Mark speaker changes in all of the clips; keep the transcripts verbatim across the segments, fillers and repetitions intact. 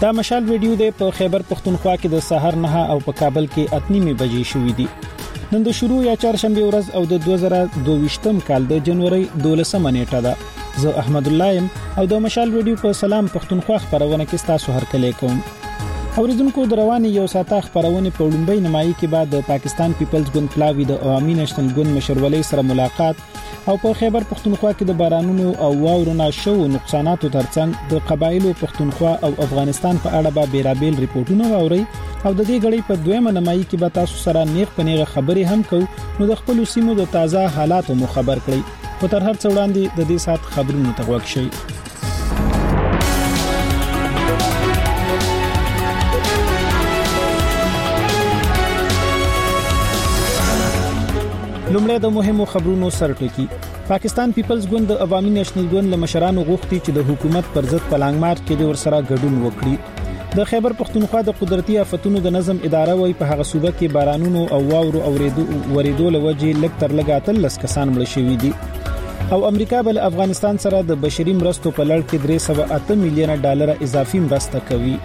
Speaker 1: دا مشال ویډیو د په خیبر پختونخوا کې د سحر نه او په کابل کې اتنیمه بجې شوې دي. نن د شروع یا چهارشنبه ورځ او د دوه زره دوه کال د جنوري دولسمه نیټه ده. زه احمد الله يم او د مشال ویډیو په سلام پختونخوا خبرونه کې تاسو هرکلی کوم. اوریدونکو د رواني یو ساعته خبرونه په لومبۍ نمایي کې بعد د پاکستان پیپلز ګوند پلاوی د عوامي نېشنل ګوند مشرولۍ سره ملاقات او په خیبر پختونخوا کې د بارانونو او واورونو شو نقصاناتو ترڅنګ د قبایلو پختونخوا او افغانستان په اړه به بیرابل ریپورتونه واوري او د دې غړي په دویمه نمایي کې به تاسو سره نیغ پنیغه خبرې هم کوو نو د خپل سیمو د تازه حالاتو مو خبر کړئ. خو تر هر څه وړاندې د دې سات خبرونو ته وګورئ شئ. لومړی د مهمو خبرونو سرټکی. پاکستان پیپلز ګوند د عوامي نېشنل ګوند لمشرانو غوښتي چې د حکومت پر ضد پلانګ مارچ کې د ورسره ګډون وکړي. د خیبر پختونخوا د قدرتي آفتونو د نظم اداره وای په هغه صوبه کې بارانونو او واورو اوریدو ورېدو لوجې لک تر لګاتل لس کسان مړ شوي دي او امریکا بل افغانستان سره د بشري مرستو په لړ کې درې سوه اته میلیونه ډالر اضافي مرسته کوي.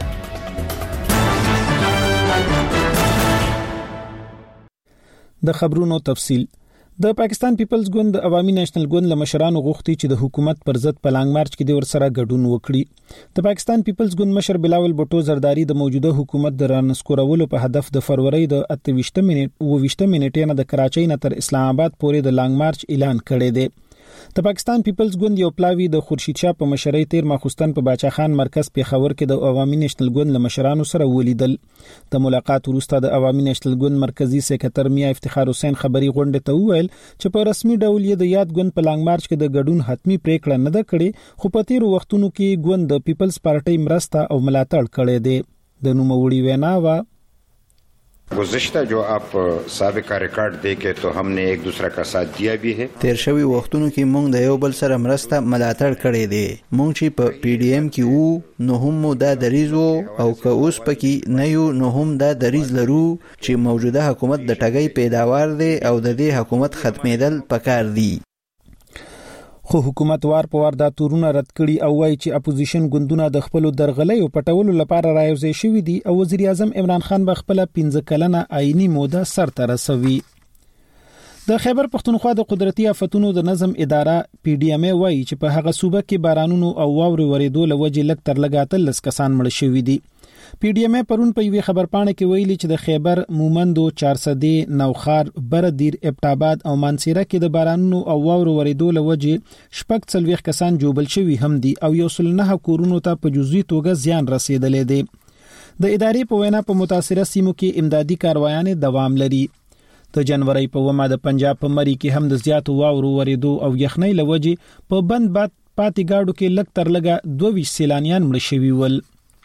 Speaker 1: د خبرونو تفصیل. د پاکستان پیپلز ګوند د عوامي نېشنل ګوند لمشرانو غوښتي چې د حکومت پر ضد پلانګ مارچ کې د ورسره ګډون وکړي. د پاکستان پیپلز ګوند مشر بلاول بوټو زرداری د موجوده حکومت د رانسکورولو په هدف د فروری د اته ویشتمه منټ او ویشتمه منټې نه د کراچۍ نه تر اسلام آباد پورې د لانګ مارچ اعلان کړی دی. د پاکستان پیپلز ګوند یو پلاوی د خورشید شاه په مشرۍ تیر ماخوستن په باچا خان مرکز پیښور کې د عوامي نېشنل ګوند لمشرانو سره ولیدل. د ملاقات وروسته د عوامي نېشنل ګوند مرکزی سکرټر میا افتخار حسین خبري غونډه ته وویل چې په رسمي ډول یې د یاد ګوند په لانګ مارچ کې د ګډون حتمی پریکړه نه ده کړې خو په تیر وختونو کې ګوند د پیپلز پارټي مرسته او ملاتړ کړی دی. د نوموړي وینا وا
Speaker 2: गुज़िश्ता जो आप साबिका रिकॉर्ड देखे तो हमने एक दूसरे का साथ दिया भी है.
Speaker 3: تیر شوی وختونو کې مونږ د یو بل سره مرسته ملاتړ کړې دي. مونږ چې په پی ډی ایم کې وو نو هم دا دریز وو او که اوس پکې نه یو نو هم دا دریز لرو چې موجوده حکومت د ټګۍ پیداوار دی او د دې حکومت ختمېدل پکار دي.
Speaker 1: خو حکومت وار په وار دا تورونه رد کړي او وایي چې اپوزیشن ګوندونه د خپل درغلۍ او پټولو لپاره رايوځي شوی دي او وزیر اعظم عمران خان به خپل پنځه کلنه آئینی موده سرته رسوي. د خیبر پختونخوا د قدرتي آفتونو د نظم اداره پی ډی ایم وایي چې په هغه صوبه کې بارانونو او واورو ورېدو لوجې لک تر لګاتل لس کسان مړ شوي دي. پی ډی ایم پرون په یوه خبرپاڼه کې ویلي چې د خیبر مومندو چارسدی نوخار بردیر ابټاباد او مانسیره کې د بارانونو او واورو ورېدو لوجې شپږ څلوېښت کسان جوبل شوي هم دي او یو سل نه کورونو ته په جزوي توګه زیان رسیدلی دی. د ادارې په وینا په متاثره سیمو کې امدادي کاروایانې دوام لري. د جنوري په ومه د پنجاب په مری کې هم د زیاتو واورو ورېدو او یخنۍ لوجې په بند باد پاتې گاډو کې لک تر لګه دوه ویشت سیلانیان مړ شوي ول.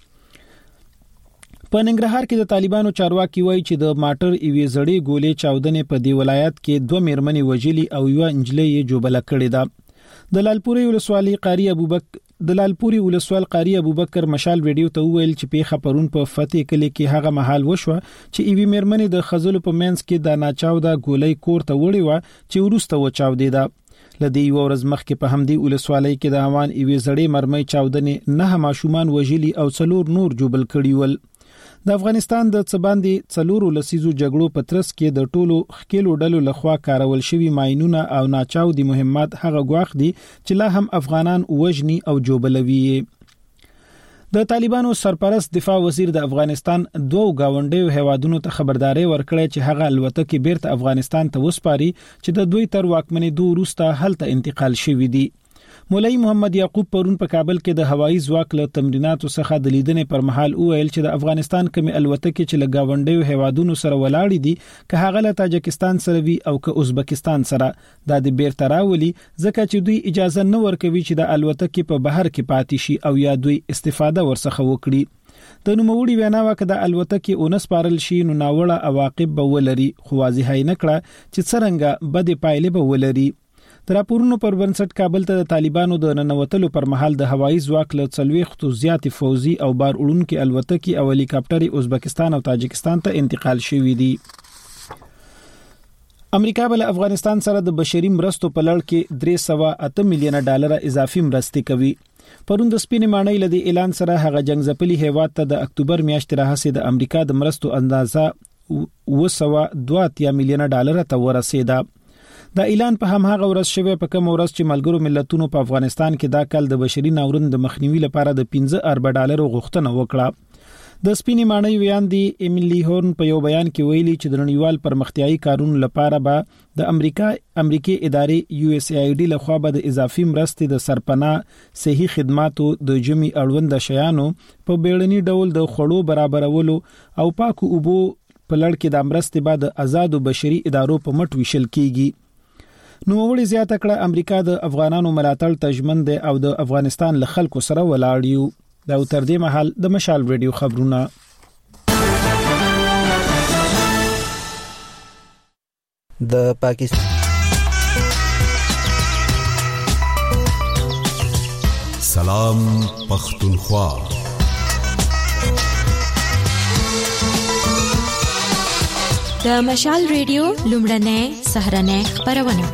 Speaker 1: په ننګرهار کې د طالبانو چارواکي وایي چې د ماټر ایوي زړې ګولې چاودنې په دی ولایت کې دوه میرمنې وژلي او یو انجلۍ یې جوبله کړې ده. د لالپوري ولسوالۍ قاری ابوبکر د لالپوري ولسوال قاری ابوبکر مشال ویډیو ته ویل چې پیښه پرون په فتح کلی کې هغه محل وشو چې ایوي میرمنې د خزلو په منځ کې د ناچاوده ګولۍ کور ته وړي و چې ورسته و چاودې ده. لدی ورځ مخکې په همدی ولسوالۍ کې د هوان ایوي زړې مرمۍ چاودنې نه ماشومان وژلي او څلور نور جوبل کړي ول. د افغانستان د څباندې څلورو لسیزو جګړو په ترڅ کې د ټولو خکېلو ډلو لخوا کارول شوي ماینونه او ناچاودي مهمات هغه غواخ دي چې لا هم افغانان وژني او جوبلوي. د طالبانو سرپرست دفاع وزیر د افغانستان دوه گاونډیو هیوادونو ته خبرداري ورکړه چې هغه الوتکې بیرته افغانستان ته وسپاري چې د دوی تر واکمنېدو وروسته هلته انتقال شوي دي. مولوی محمد یعقوب پرون په کابل کې د هوایي ځواک له تمریناتو څخه د لیدنې پر مهال وویل چې د افغانستان کومې الوتکې چې له گاونډیو هیوادونو سره ولاړې دي که هغه له تاجکستان سره وي او که ازبکستان سره دا د بیرته راولي ځکه چې دوی اجازه نه ورکوي چې د الوتکې په بهر کې پاتې شي او یا دوی استفاده ورڅخه وکړي. د نوموړي وینا وکړه د الوتکې اونس پارل شي نو ناوړه عواقب به ولري خو واضح نه کړه چې څرنګه بد پایلې به ولري. تر راپورونو پر بنسټ کابل ته د طالبانو د ننوتلو پر مهال د هوایي ځواک له څلوېښتو زیاتې فوزي او بار وړونکي الوتکې او هلیکاپټرې ازبکستان او تاجکستان ته انتقال شوي دي. امریکا بل افغانستان سره د بشري مرستو په لړ کې درې سوه اته میلیونه ډالر اضافي مرستې کوي. پرون د سپینې ماڼۍ لدی اعلان سره هغه جنگ ځپلي هیواد ته د اکتوبر میاشتې راهسې د امریکا د مرستو اندازه و سوه دوه اتیا میلیونه ډالر ته ورسېده. دا اعلان په هماغه ورځ شوی په کوم ورځ چې ملګرو ملتونو په افغانستان کې دا کال د بشري ناورین د مخنیوي لپاره د پنځه ارب ډالر غوښتنه وکړه. د سپینې ماڼۍ ویاندې ایمیلی هورن په یو بیان کې ویلي چې د نړیوال پرمختیایي کارونو لپاره به د امریکا امریکایي ادارې یو اس ای آی ډي لخوا به د اضافي مرستې د سرپناه صحي خدماتو د جمعي اړوند شیانو په بیړني ډول د خوړو برابرولو او پاکو اوبو په لړ کې د مرستې بعد د آزادو بشري ادارو په مټ ویشل کیږي. نو وړي زیاته کړه امریکا د افغانانو ملاتړ ته ژمن ده او د افغانستان له خلکو سره ولاړ یو. دا تر دې مهال د مشال ریډیو خبرونه.
Speaker 3: د پاکستان
Speaker 4: سلام پختونخوا
Speaker 5: د مشال ریډیو لومړنۍ سهرنۍ خبرونه.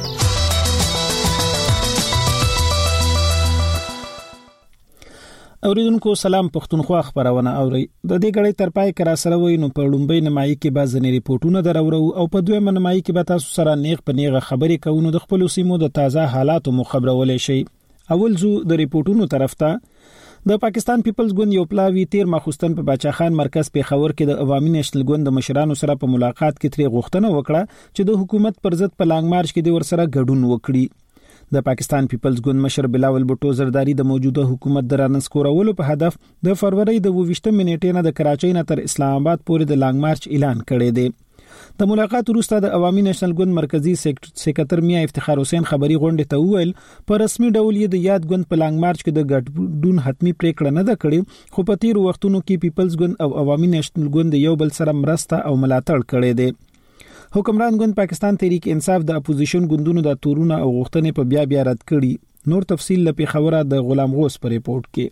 Speaker 1: اوریدونکو سلام پختونخوا خبرونه اوري. د دې غړې تر پای کرا سره وای نو په لومبۍ نمایي کې به ځنې ریپورتونه درورو او په دویمه نمایي کې به تاسو سره نیغ په نیغه خبرې کوو د خپل سیمو د تازه حالاتو مو خبرولې شي. اول زو د ریپورتونو طرف ته. د پاکستان پیپلز ګوند یو پلاوی تیر مخستن په باچا خان مرکز پیښور کې د عوامي نېشنل ګوند د مشرانو سره په ملاقات کې تری غوښتنه وکړه چې د حکومت پر ضد په لانګ مارچ کې د ورسره ګډون وکړي. د پاکستان پیپلز ګوند مشر بلاول بوټو زرداری د موجوده حکومت د رانسکورولو په هدف د فروری د ویشتم منېټې نه د کراچۍ نه تر اسلام آباد پورې د لانګ مارچ اعلان کړی دی. د ملاقات وروسته د عوامي نېشنل ګوند مرکزی سیکریټر میا افتخار حسین خبري غونډه ته وویل په رسمي ډول یې د یاد ګوند په لانګ مارچ کې د ګډون حتمی پریکړه نه ده کړې، خو په تیر وختونو کې پیپلز ګوند او عوامي نېشنل ګوند یو بل سره مرسته او ملاتړ کړی دی. حکمران ګوند پاکستان تحریک انصاف د اپوزیشن ګوندونو د تورونه او غوښتنې په بیا بیا رد کړي. نور تفصیل لپاره خبره د غلام غوث پر ریپورت کې.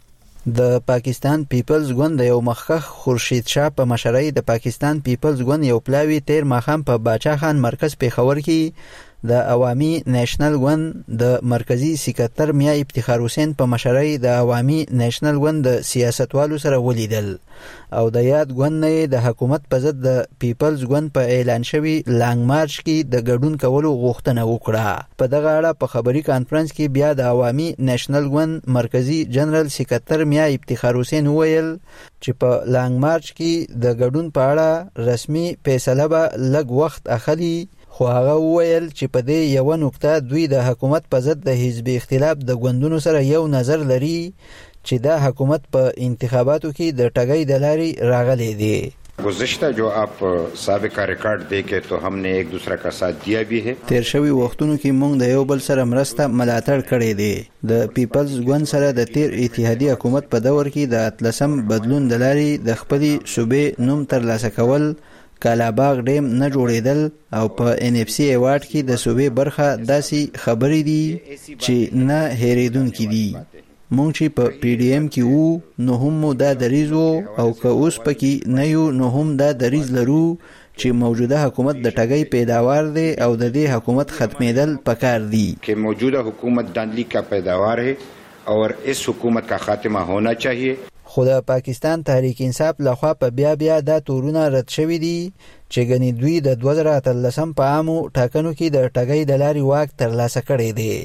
Speaker 3: د پاکستان پیپلز ګوند یو مخخ خورشید شاه په مشرۍ د پاکستان پیپلز ګوند یو پلاوی تیر ماخام په باچا خان مرکز پیښور کې د عوامي نېشنل ګوند د مرکزی سکرټر میا افتخار حسین په مشرۍ د عوامي نېشنل ګوند د سیاستوالو سره ولیدل او د یاد ګوند نه د حکومت په ضد د پیپلز ګوند په اعلان شوی لانګ مارچ کې د ګډون کولو غوښتنه وکړه. په دغه اړه په خبري کانفرنس کې بیا د عوامي نېشنل ګوند مرکزی جنرال سکرټر میا افتخار حسین ویل چې په لانګ مارچ کې د ګډون په اړه رسمي فیصله به لږ وخت اخلي، خو هغه وویل چې په دې یو نقطه دوی د حکومت په ضد د حزب اختلاف د ګوندونو سره یو نظر لري چې دا حکومت په انتخاباتو کې د ټګۍ د لارې راغلی دی.
Speaker 2: گزشتہ جو آپ سابقہ ریکارڈ دیکھے تو ہم نے ایک دوسرے کا ساتھ دیا بھی ہے.
Speaker 3: تیر شوی وختونو کې موږ د یو بل سره مرسته ملاتړ کړی دی. د پیپلز ګوند سره د تیر اتحادیه حکومت په دور کې د اتلسم بدلون د لارې د خپلې صوبې نوم ترلاسه کول، کالاباغ ډیم نه جوړېدل او په ان اف سی ایوارډ کې د صوبې برخه داسې خبرې دي چې نه هېرېدونکې دي. مونږ چې په پی ډی ایم کې وو نو هم مو دا دریځ وو او که اوس پکې نه یو نو هم دا دریځ لرو چې موجوده حکومت د ټګۍ پیداوار دی او د دې حکومت ختمېدل پکار دي.
Speaker 2: کہ موجودہ حکومت داندلی کا پیداوار ہے اور اس حکومت کا خاتمہ ہونا چاہیے.
Speaker 3: خو د پاکستان تحریک انصاف لخوا په بیا بیا دا تورونه رد شوي دي چې ګنې دوی د دوه زره اتلسم په عامو ټاکنو کې د ټګۍ د لارې واک ترلاسه کړی دی.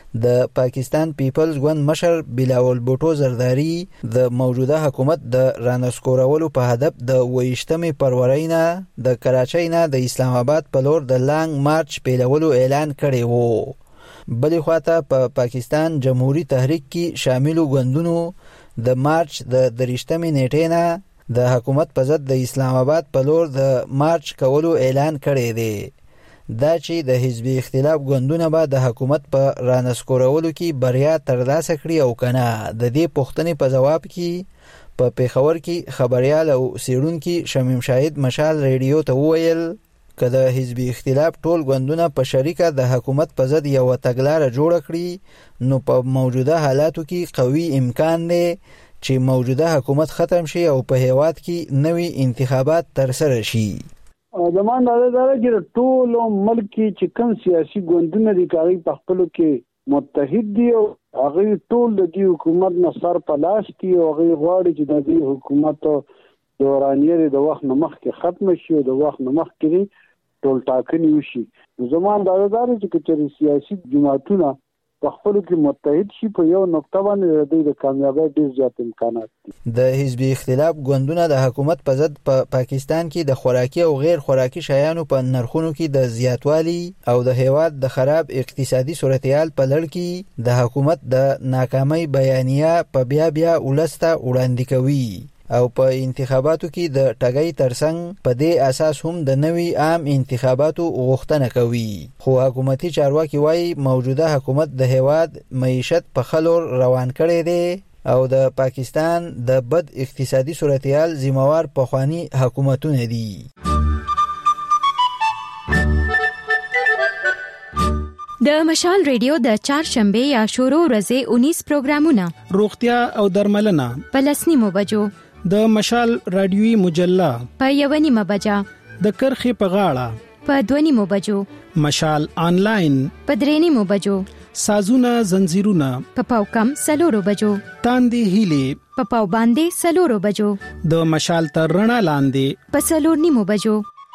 Speaker 3: د پاکستان پیپلز ګوند مشر بلاول بوټو زرداری د موجوده حکومت د رانسکورولو په هدف د ویشتمې فروری نه د کراچۍ نه د اسلام آباد په لور د لانګ مارچ پیلولو اعلان کړی وو. بلې خواته په پا پاکستان جمهوری تحریک کې شاملو ګوندونو د مارچ د دریشتمې نیټې نه د حکومت په ضد د اسلام آباد په لور د مارچ کولو اعلان کړی دی. دا چې د حزب اختلاف ګوندونه به د حکومت په رانسکورولو کې بریا ترلاسه کړي او کنه. د دې پوښتنې په جواب کې په پیښور کې خبريال او سیړونکي شمیم شاهد مشال ریډیو ته وویل که د حزب اختلاف ټول ګوندونه په شریکه د حکومت په ضد یو تګلاره جوړه کړي نو په موجوده حالاتو کې قوي امکان دی چې موجوده حکومت ختم شي او په هیواد کې نوي انتخابات ترسره شي.
Speaker 6: زموږ دا ده چې ټول ملک کې چې کوم سیاسي ګوندونه دي کاغي په خپل کې متحد دي او هغه ټول د دې حکومت نه سر په لاس دي او هغه غواړي چې د دې حکومت دورانیه د وخت نه مخکې ختم شي او د وخت نه مخکې ټول ټاکنې وشي. زموږ دا دار چې چې سیاسي جماعتونه په خپل کې متحد شي په یو نقطه باندې د کامیابی ډیر زیات امکانات دي.
Speaker 3: د حزب اختلاف ګوندونه د حکومت په ضد په پا پاکستان کې د خوراکي او غیر خوراکي شیانو په نرخونو کې د زیاتوالي او د هیواد د خراب اقتصادي صورتحال په لړ کې د حکومت د ناکامۍ بیانیه په بیا بیا ولسته وړاندې کوي او په انتخاباتو کې د ټاګۍ ترڅنګ په دې اساس هم د نوي عام انتخاباتو غوښتنه کوي. خو حکومتي چارواکي وایي موجوده حکومت د هیواد معیشت په خلور روان کړی دی او د پاکستان د بد اقتصادي صورتحال ذمہوار پخوانی حکومتونه دي.
Speaker 5: د مشال ریډیو د چهارشنبه یا شروع ورځې اونیس پروګرامونه
Speaker 1: روغتیا او درملنه
Speaker 5: په لسنیمو بجو،
Speaker 1: د مشال رادیوي مجله
Speaker 5: په یو نیمه بجه،
Speaker 1: د کرخې په غاړه
Speaker 5: په دوه نیمو بجو،
Speaker 1: مشال آنلاین
Speaker 5: په درې نیمو بجو،
Speaker 1: سازونه زنجیرونه
Speaker 5: په پاو کم سلورو بجو،
Speaker 1: تاندې هیلې
Speaker 5: په پاو باندې سلورو بجو،
Speaker 1: د مشال تر رڼا لاندې
Speaker 5: په سلور نیمو بجو.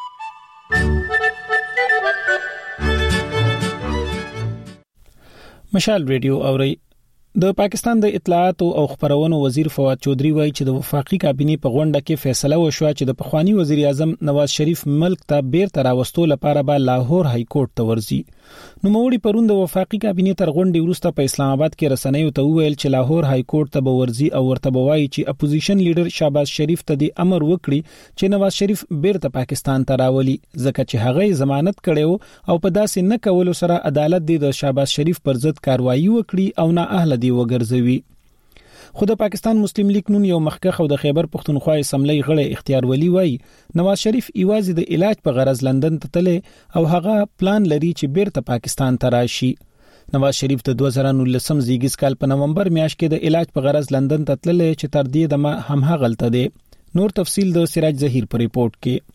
Speaker 1: مشال ریډیو اوري. د پاکستان د اطلاعات او خبرونو وزیر فواد چودري وایي چې د وفاقي کابینې په غونډه کې فیصله وشوه چې د پخوانی وزیر اعظم نواز شریف ملک ته بیرته راوستو لپاره به لاهور های کورټ ته ورځي. نو موړي پروند د وفاقي کابینې تر غونډې وروسته په اسلام آباد کې رسنیو ته وویل چې لاهور های کورټ ته به ورځي او ورته وایي چې اپوزیشن لیډر شهباز شریف ته د امر وکړي چې نواز شریف بیرته پاکستان ته راولي ځکه چې هغه ضمانت کړو او په داسې نه کولو سره عدالت د شهباز شریف پر ضد کاروایی وکړي او نه اهل دی وګرځوي. خو د پاکستان مسلم لیگ نون یو مخکخ او د خیبر پختونخوا اسمبلی غړی اختیار ولی وای نواز شریف ایوازي د علاج په غرض لندن ته تله او هغه پلان لري چې بیرته پاکستان ته راشي. نواز شریف د دوه زره نولسم زیږیز کال په نومبر میاشت کې د علاج په غرض لندن ته تله چې تر دې دمه هم هغه غلطه دی. نور تفصیل د سراج ظهیر په ریپورت کې.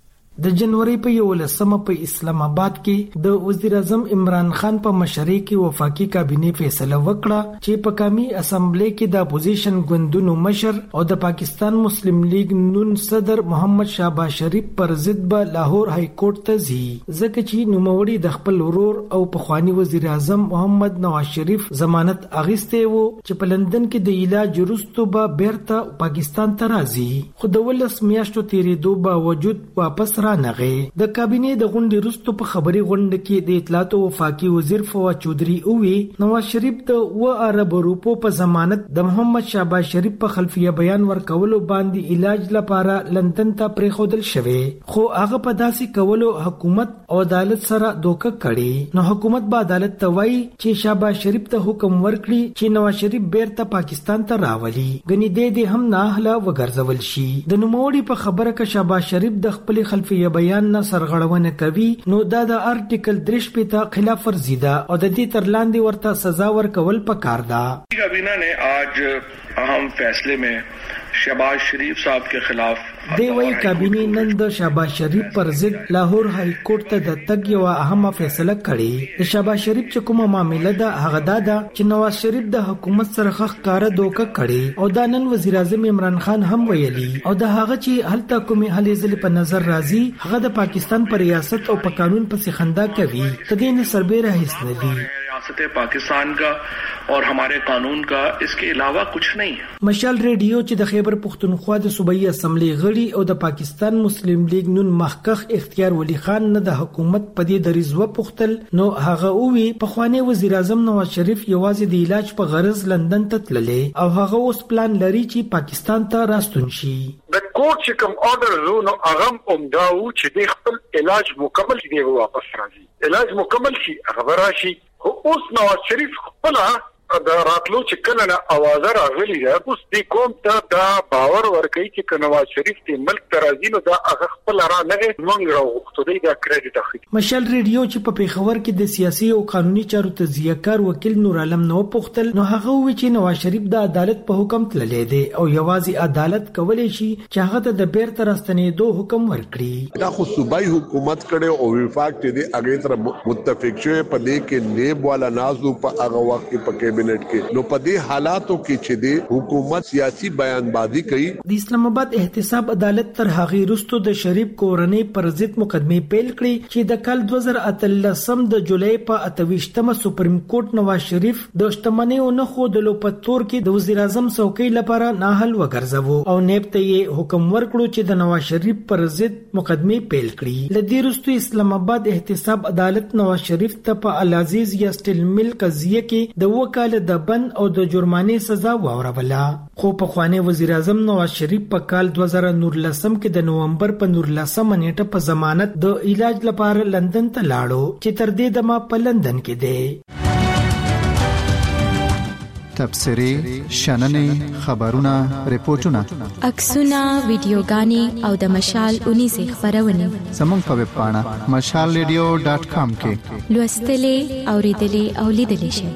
Speaker 7: د جنوري په یولسمه په اسلام آباد کې د وزیر اعظم عمران خان په مشرۍ کې وفاقي کابینې فیصله وکړه چې په قومي اسمبلی کې د اپوزیشن ګوندونو مشر او د پاکستان مسلم لیگ نون صدر محمد شهباز شریف پر ضد به لاهور های کورټ ته ځي ځکه چې نوموړي د خپل ورور او پخوانی وزیر اعظم محمد نواز شریف ضمانت اغیسته وو چې په لندن کې د علاج وروسته به بیرته پاکستان ته راځي. خو د ولس میاشتو تیریدو باوجود واپس نغه د کابینې د غونډې وروسته په خبري غونډه کې د اطلاعات او وفاقي وزیر فواد چودري اووي نواز شریف د و عرب روپو په ضمانت د محمد شهباز شریف په خلفیه بیان ورکولو باندې علاج لپاره لندن ته پریښودل شوی خو هغه په داسې کولو حکومت او عدالت سره دوکه کړي. نو حکومت به عدالت ته وایي چې شهباز شریف ته حکم ورکړي چې نواز شریف بیرته پاکستان ته راولي غني دې دې هم نه اهله وګرځول شي. د نوموړي په خبره کې شهباز شریف د خپل خلفیه بیان نه سرغړونه کوي نو دا د آرټیکل درش په تا خلاف ورزي ده او د دې تر لاندې ورته سزا ورکول پکار ده.
Speaker 8: کابینہ نے آج اہم فیصلے میں شہباز شریف صاحب کے خلاف
Speaker 7: دی وی کابینې نن د شهباز شریف پر ضد لاهور های کورټ ته د تګ یو اهمه فیصله کړې. د شهباز شریف چې کومه معاملې ده هغه دا ده چې نواز شریف د حکومت سره خخ کار دوکه کړي او دا نن وزیر اعظم عمران خان هم ویلي او د هغه چې هلته کومې هلې ځلې په نظر راځي هغه د پاکستان پر ریاست او په قانون پسې خندا کوي. تدې نه سربېره هیڅ نه دي.
Speaker 8: ریاست پاکستان کا اور ہمارے قانون کا اس کے علاوہ کچھ نہیں.
Speaker 7: مشال ریډیو چې د خیبر پختونخوا د صوبایي اسمبلی غړي او د پاکستان مسلم لیگ نون مخکخ اختیار ولی خان نه د حکومت په دې دریزو پختل نو هغه اووي په خواني وزیر اعظم نواز شریف یوازې د علاج په غرض لندن ته تللې او هغه اوس پلان لري چې پاکستان ته راستون شي.
Speaker 9: د کوټ چې کوم آرډر زو نو هغه اومداو چې د خپل علاج مکمل دی واپس راځي. علاج مکمل شي خبر راشي. اوس نواز شریف خپل دا راتلو چې کله نه اواز راغلی دا اوس د قوم ته دا باور ورکړي چې نواز شریف د ملک ترازینو دا هغه خپل را نه مونږ راوخته دی دا کریډټ اخلي.
Speaker 7: مشال ریډیو چې په پیښور کې د سیاسي او قانوني چارو تجزیه‌کار وکیل نور عالم نو پختل نو هغه وی چې نواز شریف د عدالت په حکم تللی دی او یوازې عدالت کولای شي چې هغه د بیرته راستنېدو حکم ورکړي.
Speaker 10: دا خو صوبایي حکومت کړي او وفاق دې هغه تر متفق شوی په دې کې نیب والا نازو په هغه وخت کې په کابینټ کې نو په دې حالاتو کې چې د حکومت سیاسي بیانبازي کوي. د
Speaker 7: اسلام آباد احتساب عدالت تر هغه وروسته د شریف کورنۍ پر ضد مقدمه پیل کړې چې د کال دوه زره اتلسم د جولای په اتويشتمه سپریم کورټ نواز شریف د شتمنیو نه خو د لوپتور کې د وزیر اعظم څوکۍ لپاره ناهل وګرځاوه او نیب ته یې حکم ورکړو چې د نواز شریف پر ضد مقدمه پیل کړي. لدی وروسته اسلام آباد احتساب عدالت نواز شریف ته په العزیز یا سټیل مل قضیه کې د وکاله د بند او د جرمانې سزا واوروله. خو په خوانی وزیر اعظم نواز شریف په کال دوه زره نولسم کې د نومبر په نولسم نیټه په ضمانت د علاج لپاره لندن ته لاړو چې تر دې دمه په لندن کې دی.
Speaker 11: تبصري شننې خبرونه ریپورتونه
Speaker 5: عکسونه ویډیوګانې او د مشال اونیزه خبرونه
Speaker 11: زموږ په ویب پاڼه مشال ریډیو ډاټ کام کې
Speaker 5: لوستلې اوریدلې او لیدلې شئ.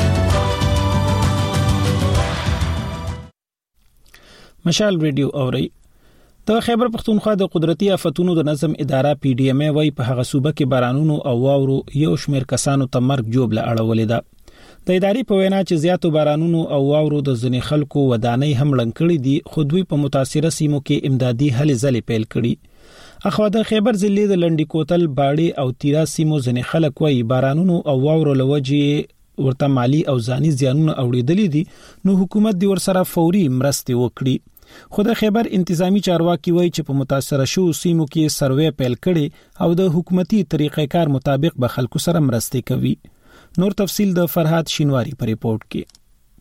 Speaker 1: مشال ریډیو اوري د خیبر پختونخوا د قدرتي آفتونو د نظم اداره پی ډی ایم ای وای په هغه صوبه کې بارانونو او واورو یو شمېر کسانو ته مرګ جوړ ل اړولې ده. د ادارې په وینا چې زیاتو بارانونو او واورو د ځنې خلکو ودانۍ هم لړن کړي دي خو دوی په متاثره سیمو کې امدادي هلې ځلې پیل کړي. اخوا د خیبر ضلع د لنډی کوتل باړې او تیرا سیمو ځنې خلک وایي بارانونو او واورو لوجې ورته مالی او ځاني زیانونه اوریدلې دي نو حکومت دی ورسره فوري مرستې وکړي. خو د خیبر انتظامی چارواکي وایي چې په متاثره شو سیمو کې سروې پیل کړي او د حکومتي طریقې کار مطابق به خلکو سره مرستې کوي. نور تفصیل د فرهاد شینواری په ریپورت کې.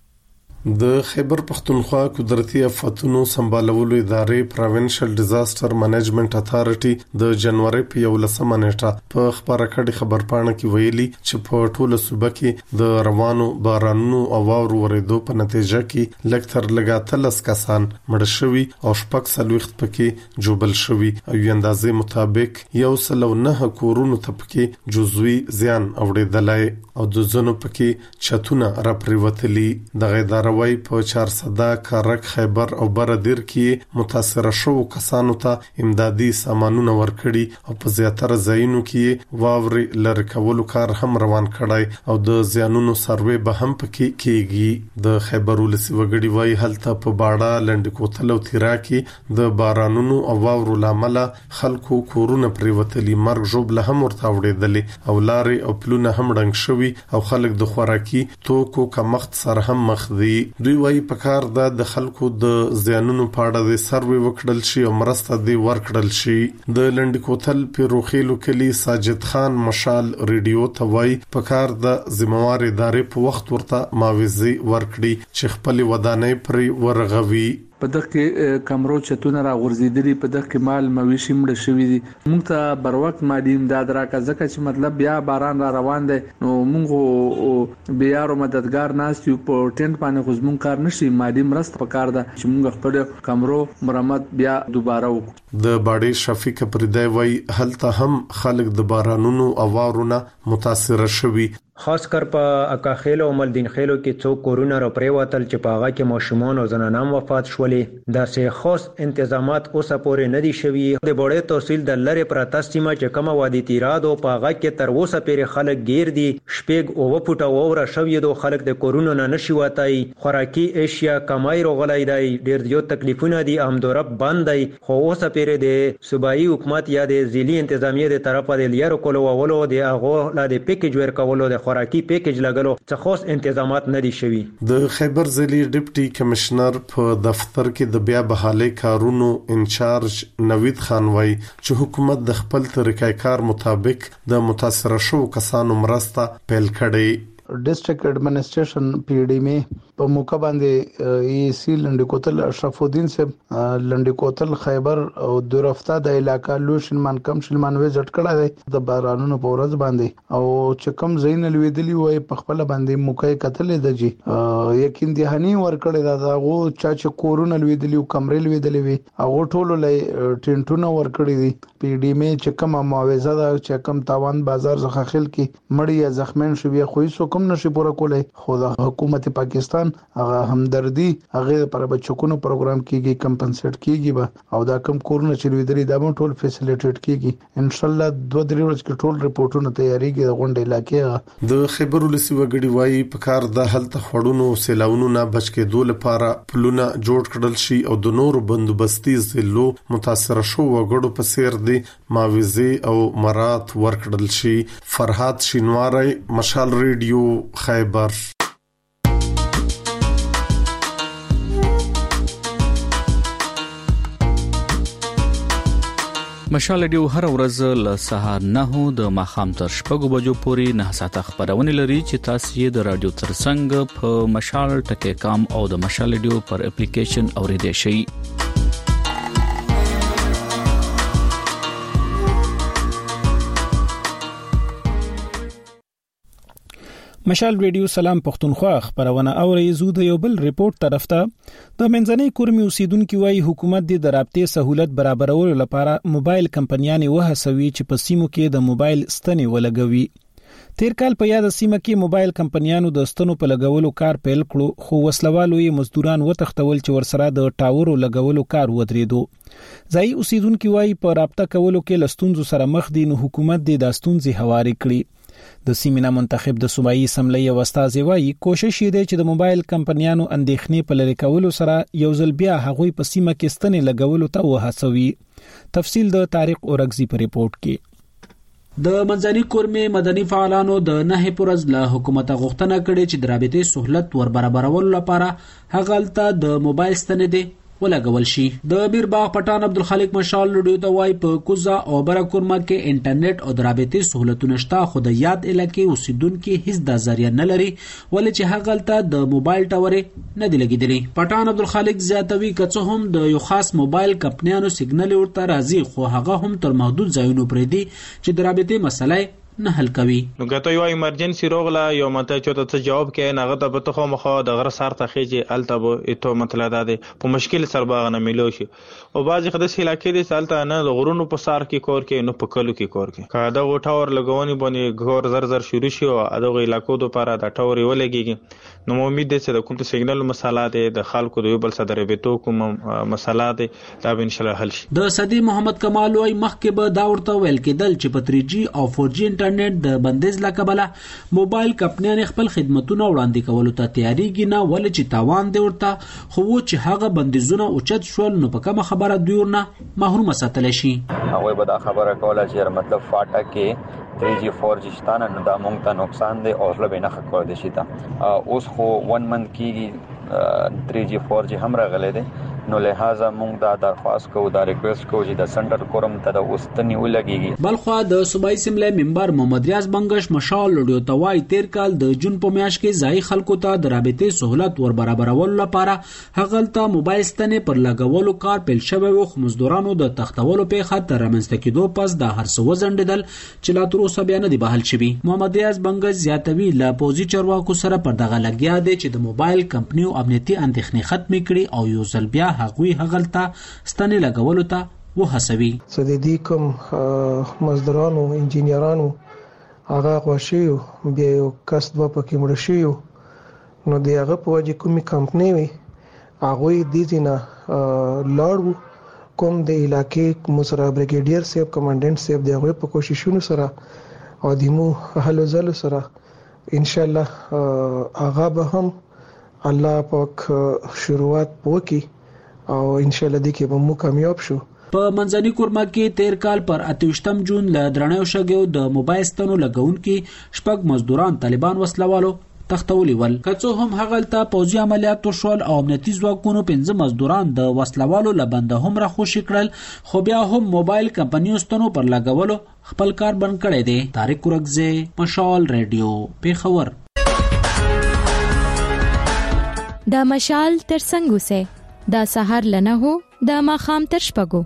Speaker 12: د خیبر پختونخوا قدرتي آفتونو سمبالولو ادارې پروینشل ډیزاستر منیجمنت اتھارټي د جنوري په یولسمه نیټه په خبره کړي خبرپاڼه کې ویلي چې په ټوله صوبه کې د روانو بارانونو او واورو ورېدو په نتیجه کې لکتر لګاتلس کسان مړ شوي او شپږ څلوېښت پکې جوبل شوي او اندازې مطابق یو سل او نه کورونو ته پکې جزوي زیان اوریدلای او د زنو پکې چتونه را پریوتلي. دغه اداره وای په چارسده کارک خیبر او بردیر کې متاثر شو کسانو ته امدادي سامانونه ورکړي او په زیاتره ځایونو کې واوري لری کولو کار هم روان کړای او د زیانونو سروې به هم پکې کېږي. د خیبر ولسی وګړي وای هلته په باړه لنډ کوتل او تیرا کې د بارانونو او واورو لامل خلکو کورونه پریوتلي مرګ جوړ له هم ورته وړېدلې او لاري او پلونه هم ډنګ شوي او خلک د خوراکي توکو کمښت سره هم مخ دي. دوی وايي په کار د خلکو د زیانونو په اړه د سروې وکړل شي او مرسته دی ورکړل شي. د لنډ کوتل پیروخیلو کلی ساجد خان مشال ریډیو ته وايي په کار د ذمہوار ادارې په وخت ورته معاوضه ورکړي چې خپل ودانۍ پرې ورغوي.
Speaker 13: په دغه کمرو چتونه را غورځیدلي په دغه مال مویشي مړ شوی دي. موږ ته بر وخت مادي امداد راکړه ځکه چې مطلب بیا باران را روان دی نو موږ بیا رو مددگار ناس یو په ټینټ باندې خو موږ کار نشي مادي مرسته پکار ده چې موږ خپل کمرو مرمت بیا دوباره وکړو.
Speaker 12: د باډي شفیق پردای وای هلته هم خلک د بارانونو او واورونه متاثر شوي.
Speaker 14: خاص کر په اکاخیل او ملدین خیلو کې څو کورونا را پریوتل چې په هغه کې ماشومان او زنانان وفات شولې. دا سه خاص تنظیمات اوسه پورې ندي شوي. د بوړې تحصیل د لری پراته سیمه چې کومه وادي تیرادو په هغه کې تر اوسه پورې خلک گیر دي شپږ او وپټه ووره شوی دو خلک د کورونا نه نشي واتای. خوراکي اشیا کمای روغلای دی ډیر یو تکلیفونه دي امدورب باندې خو اوسه پورې د صوبایي حکومت یا د ضلعي انتظامیه د طرفه د لیارو کولو ولو د هغه لا د پیکیج ورکولو د خوراکي پیکیج لګلو څه خاص انتظامات نه دي شوي.
Speaker 12: د خیبر ضلعي ډیپټي کمشنر په دفتر کې د بیا بحالي کارونو انچارج نوید خان وای چې حکومت د خپل طریقې کار مطابق د متاثر شو کسانو مرسته پیل کړي.
Speaker 15: ډیسټریکټ ایڈمنسټریشن پی ډی مې په موقع باندې ای سی لنډ کوتل اشرف الدین صاحب لنډ کوتل خیبر او دورفتا د علاقې لوشنمان کم شلمان وزټ کړه دی د بارانونو په ورځ باندې او چې کم زین لویدلی وای په خپل باندې موقع قتل د جی یقین دهانی ور کړی دا غو چا چې کورونه لویدلی او کمرې لویدلی وي او ټولو لې ټینټونه ور کړی دي پی ډی مې چې کوم معاوضه دا چې کوم تاوان بازار څخه خل کی مړی یا زخمین شو بیا خو هیڅ کوم نشي پوره کولای خو د حکومت پاکستان هغه همدردی هغه پر بچکونو پروګرام کیږي کمپنسیټ کیږي به او دا کم کورونه چې لویدلی دا ټول فیسیلیټیټ کیږي ان شاء الله دوه درې ورځې کې ټول ریپورتونه تیاریږي د غونډې علاقې
Speaker 12: د خیبر ولسی وګړي وایي په کار د هلته خړونو سیلاونو نه بچ کېدو لپاره پلونه جوړ کړل شي او د نورو بندوبستي ضلعو متاثر شو وګړو په سیر دي معاوضه او مرات ورکړل شي. فرحات شینواری، مشال ریډیو، خیبر.
Speaker 16: مشال ریډیو هر ورځ له سهار نه د ماخام تر شپږو بجو پورې نه ساعته خبرونه لري چې تاسو یې د رادیو ترڅنګ په مشال ټکی کام او د مشال ریډیو پر اپلیکیشن اوریدئ شئ.
Speaker 1: مشال ریډیو سلام پښتونخوا خبرونه اوري زو د یو بل ریپورت طرف ته د منځنۍ کورمي اوسیدونکو وايي حکومت د رابطې سہولت برابرولو لپاره موبایل کمپنیانې وهڅوي چې په سیمو کې د موبایل ستنې ولګوي. تیر کال په یاد سیمه کې موبایل کمپنیانو د ستنو په لګولو کار پیل کړو خو وسلوالو یې مزدوران وتښتول چې ورسره د ټاورو لګولو کار ودرېدو. ځای اوسیدونکو وايي په رابطه کولو کې لستونزو سره مخ دي نو حکومت د داستونځي هواري کړی. د سیمینه منتخب د صوبایي اسمبلی استاد وایي کوشش یې دی چې د موبایل کمپنیانو اندېښنې په لری کولو سره یو ځل بیا هغوی په سیمه کې ستنې لګولو ته وهڅوي. تفصیل د طارق اورغزي په ریپورت کې.
Speaker 17: د منځنۍ کورمي مدني فعالانو د نه پرز له حکومت غوښتنه کړې چې د رابطې سہولت ور برابرولو لپاره هغلته د موبایل ستنې دي ولګول شي. د بیرباغ پټان عبدالخالق مشال لډیو ته وای په کوزا او برکورما کې انټرنیټ او د رابطې سہولتونه شته خو د یاد علاقې اوسیدونکو هیڅ د ذریعہ نه لري ولې چې هغلته د موبایل ټاورې نه دی لګیدلی. پټان عبدالخالق زیاتوي که هم د یو خاص موبایل کمپنیانو سیګنل ورته راځي خو هغه هم تر محدود ځایونو پرې دي چې د رابطې مسله نه حل کوي.
Speaker 18: نو ګټه یو ایمرجنسي روغله یو ماته چې ته جواب کې نه غته به ته مخه د غره سار ته خېږي الته به اته مطلب ده په مشکل سره باغ نه ملو شي او بعضی خدای علاقې دي سالته نه د غرونو په سار کې کور کې نو په کلو کې کور کې کاده غټاور لګونی باندې غور زر زر شروع شي او دغه علاقو د لپاره د ټاور ولګيږي. نو امید ده چې د کوم سیګنل مسله ده د خلکو د یو بل سره رابطو کوم مسله ده دا به ان شاء الله حل شي.
Speaker 17: د صدی محمد کمال وای مخکې به دا ورته ویل کېدل چې په تھری جی او فور جی انټرنیټ د بندیز لکبله موبایل کمپنیان خپل خدماتونه وړاندې کولو ته تیاریږي نه ولې چې تاوان دی ورته خو چې هغه بندیزونه اوچت شول نو په کومه خبره دوی ورنه محروم ساتل شي.
Speaker 19: هغه به دا خبره کوله چې مطلب فاټا کې تھری جی فور جی شتانه نو دا مونږ ته نقصان دی او لبه نه خکور دي شي تا اوس خو ون منت کېږي تھری جی فور جی هم راغلي دي نو لہذا مونږ دا درخواست کوو دا ریکوست کوو چې د سنټر کورم ته د اوستنی ولګيږي.
Speaker 17: بلخوا د صوبایي اسمبلی ممبر محمد ریاض بنگش مشال لډیو توای تیر کال د جون په میاشت کې ځای خلکو ته د رابطې سہولت ور برابرولو لپاره هغلته موبایل ستنې پر لګولو کار پیل شوی و خو مزدورانو د تختولو په خاطر رامنځته کېدو پس د هر څه وزندل چې لا تر اوسه بیا نه دی بحال شوی. محمد ریاض بنگش زیاتوي لا پوزي چرواکو سره پر دغه لګیا دی چې د موبایل کمپنیو امنیتي اندېښنې ختم کړي او یو ځل بیا هغوی هغلته ستنې لګولو ته وهڅوي.
Speaker 20: سدي کوم مزدورانو انجینرانو هغه غوښیو بیا یو کس دوه پکې مړ شي نو د هغه په وجه کومې کمپنۍ وي هغه دې نه لاړو کوم د علاقې مسره بریګیډیر صاحب کمانډنټ صاحب دی هغه په کوششونو سره او دیمو هلو زلو سره ان شاء الله هغه به هم الله پاک شروعات وکي او ان شاء الله دې کې به مو کامیاب شو.
Speaker 17: په منځنۍ کورما کې تیر کال پر اتوشتم جون ل درنیو شګو د موبایل ستنو لګونکي شپږ مزدوران طالبان وسلوالو تختولي ول کڅو هم هغلته پوځي عملیات وشول او امنیتي ځواکونو پنځه مزدوران د وسلوالو لبنده هم را خوشی کړل خو بیا هم موبایل کمپنیو ستنو پر لګولو خپل کار بند کړی دی. طارق اورغزي، مشال ریډیو، پیښور.
Speaker 5: د مشال ترڅنګ اوسه د سحر لنه هو د ماخام تر شپږو.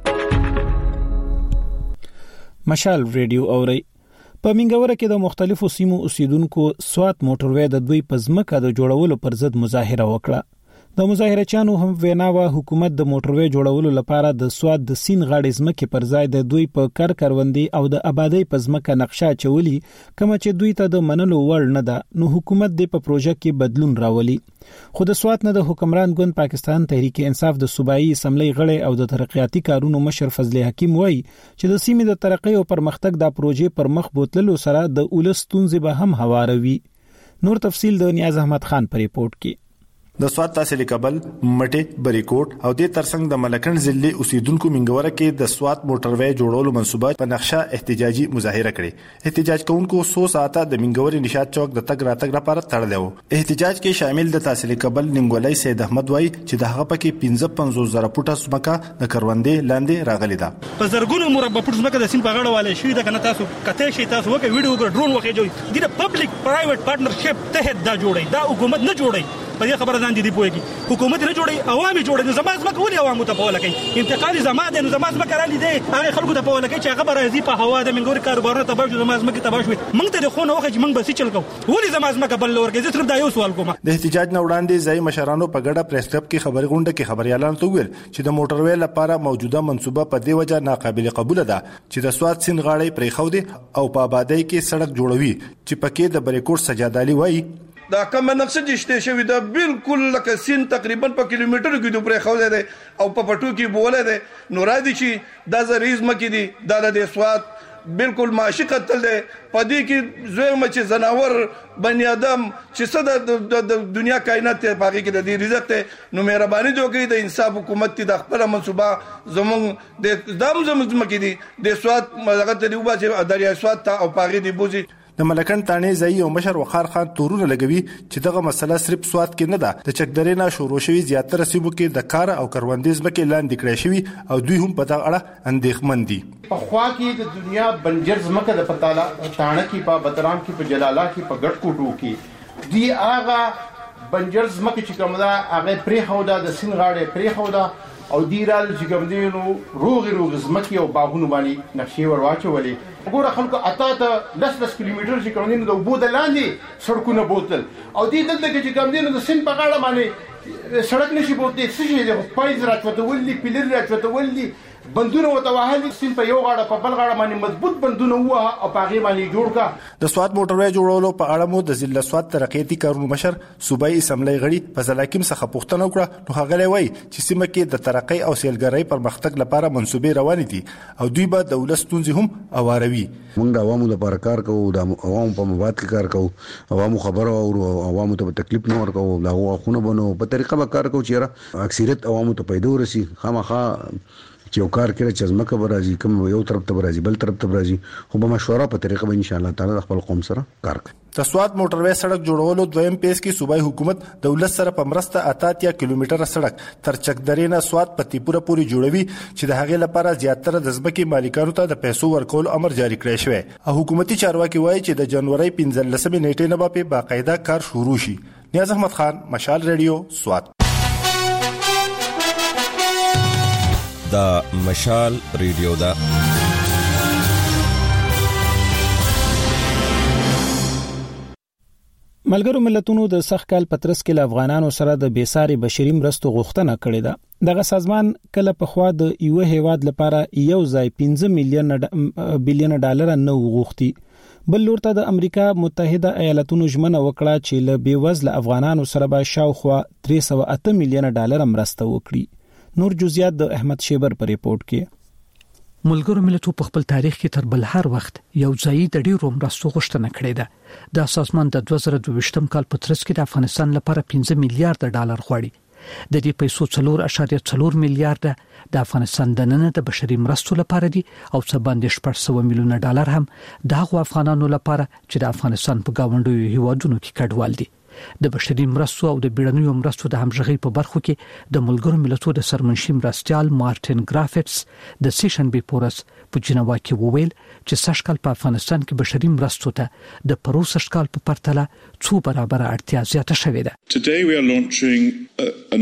Speaker 1: مشال ریډیو اوري. په منګوره کې د مختلفو سیمو اوسیدونکو سوات موټروي د دوی پزمکه د جوړولو پر ضد مظاهره وکړه. د مظاهرچیانو هم ویناوه حکومت د موټروي جوړولو لپاره د سواد د سین غاړې ځمکې پر ځای د دوی په کار کاروندي او د آبادی پزمکه نقشه چولی کوم چې دوی ته د منلو وړ نه ده، نو حکومت د په پروژه کې بدلون راولي. خو د سواد نه د حکمران ګوند پاکستان تحریک انصاف د صوبایي اسمبلی غړي او د ترقیاتي کارونو مشر فضل حکیم وایي چې د سیمې د ترقۍ او پرمختګ د پروژې پر مخ بوتللو سره د اولس تونځ به هم هواروي. نور تفصیل د نیاز احمد خان په ریپورت کې.
Speaker 21: د سواد تحصیل کابل مټه بریکوټ او د ترڅنګ د ملکن ضلع اوسیدونکو منګوره کې د سواد موټروي جوړولو منصوبه په نقشه احتجاجي مظاهره کړې. احتجاج کوونکو سو ساعته د منګوري نشاط چوک د تګ راتګ لپاره تړلې وو. احتجاج کې شامل د تحصیل کابل نیمګولای سید احمد وای چې د هغه پکې پنځه پنځوس زره فوټه سمکه د کروندې لاندې راغلي ده.
Speaker 22: په زرګونو مربع فوټ سمکه د سین په غاړه والے شوی د کنه تاسو کته شي تاسو وکړه ویډیو وګړه ډرون وکړي جوړي د پبلک پرایویټ پارټنرشپ ته دا جوړي دا حکومت نه جوړي. په دې خبره ځان دي پوهیږي حکومت نه جوړي عوامي جوړي نو زما زما ولې عوامو ته په لکه انتقالي زما د نو زما زما کړل دي هغه خلکو ته په لکه چې هغه راځي په هوا د منګوري کاروبار ته بشو زما زما کې تباشوي موږ ته خو نه وخت چې موږ بس چل کو ولې زما زما قبل ورګه زه صرف دا یو سوال کوم.
Speaker 21: د احتجاج نه وړاندې ځای مشرانو په ګډه پریس کلب کې خبري غونډه کې خبريالانو ته ویل چې د موټروي لپاره موجوده منصوبه په دې وجه ناقابل قبول ده چې د سواد سین غاړې پرې خو دي او په آبادی کې سړک جوړوي چې پکې د بریکوټ سجادالي وایي
Speaker 23: دا کوم نقشه جشته شوی دا بالکل لکه سین تقریبا په کیلومتر کې د پرې خو ده او په پټو کې بوله ده نو را دي چې دا زریز مکې دي دا د سواد بالکل معاشي قتل ده پدې کې زوی مچ زناور بنی آدم چې صد د دنیا کائنات ته باقي کې د دې رزق ته نو مهرباني وکړئ د انصاف حکومت د خپل منصوبه زمونږ د دام زموږ مکې دي د سواد مزغه ته دی وباسي دریا سواد ته او پاغي دی بوزي.
Speaker 21: د ملکن تانه ځای او مشر وقار خان تورونه لګوي چې دغه مسله صرف سواد کې نه ده د چکدرې نه شروع شوی زیاتره سیمو کې د کار او کروندیز مکه لاندې کړی شوی او دوی هم په دغه اړه اندېښمن دي.
Speaker 24: په خوا کې د دنیا بنجر مکه د پتاله تانه کې په بدرام کې په جلاله کې په ګټ کوټو کې دی هغه بنجر مکه چې کوم دا هغه پرې هو دا د سین غاړې پرې هو دا او دیرال چې کوم دینو روغ روغ زمکه او باغونو باندې نقشې ورواچولې. وګوره خلکو اته ته لس لس کیلومتر چې کوم دینو د وبو د لاندې سړکونه بوتل او دې دلته چې کوم دینو د سین په غاړه باندې سړک نشي بوتل څه شي د پایز راچوته ولې پیلر راچوته ولې بندونه وتوهل سین په یو غاړه په بل غاړه باندې مضبوط بندونه وه او پاغي باندې جوړ کا.
Speaker 21: د سواد موټروي جوړولو په اړه مو د ضلع سواد ترقیاتي کارونو مشر صوبایي اسمبلی غړي فضل حکیم څخه پوښتنه وکړه نو هغه وایي چې سیمه کې د ترقۍ او سیلګرۍ پرمختګ لپاره منصوبې روانې دي او دوی به د ولس ستونزې هم اواروي.
Speaker 25: موږ د عوامو لپاره کار کوو د عوامو په مفاد کې کار کوو عوامو خبرو او عوامو ته تکلیف نه ورکوو دا غوښنه بنو په طریقه به کار کوو چې اکثریت عوامو ته پیدا ورسي خامخا چې یو کار کړي چې ځمکه به راځي کوم یو طرف ته راځي بل طرف ته راځي خو به مشوره په طریقه به ان شاء الله تعالی خپل قوم سره کار کوي.
Speaker 21: د سواد موټروي سړک جوړولو دویم پیس کې صوبایي حکومت دولت سره په مرسته اتاتیا کیلومتر سړک تر چکدرې نه سواد پتی پوره پوری جوړوي چې د هغې لپاره زیاتره د ځمکې مالکانو ته د پیسو ورکول امر جاری کړی شوی او حکومتي چارواکي وایي چې د جنوري پنځلسمې نیټې نه به په باقاعده کار شروع شي. نیاز احمد خان مشال ریډیو سواد.
Speaker 4: دا مشال ریډیو دا
Speaker 1: ملګرو ملتونو د سخت کال پترس کې له افغانانو سره د بیساري بشري مرستو غوښتنه کړې ده. دغه سازمان کله په خوا د یو هیواد لپاره یو ځای پنځه میلیون بلین ډالر نه غوښتي بل لور ته د امریکا متحده ایالاتونو ژمنه وکړه چې له بیوزله افغانانو سره به شاوخوا درې سوه اته میلیون ډالر مرسته وکړي. نور جزئیات د احمد شیبر په ریپورت کې.
Speaker 26: ملګرو ملتونو په خپل تاریخ کې تر بل هر وخت یو ځای د ډیرو مرستو غوښتنه کړې ده. د سازمان د دوه زره دوه ویشتم کال په ترڅ کې د افغانستان لپاره پنځه میلیارډ ډالر غواړي. د دې پیسو څلور اعشاریه څلور میلیارډ د افغانستان د نن د بشري مرستو لپاره دي او څه باندې شپږ سوه میلیونه ډالر هم د هغو افغانانو لپاره چې د افغانستان په گاونډیو هیوادونو کې کډوال دي. د بشري مرستو او د بیړنیو مرستو د همغږي په برخو کې د ملګرو ملتونو د سرمنشي مرستيال مارټین ګرافټس د سیشن بي پورس په جنوا کې وویل چې سږکال په افغانستان کې بشري مرستو ته د پروس سږکال په پرتله څو برابر اړتیا زیاته شوې ده.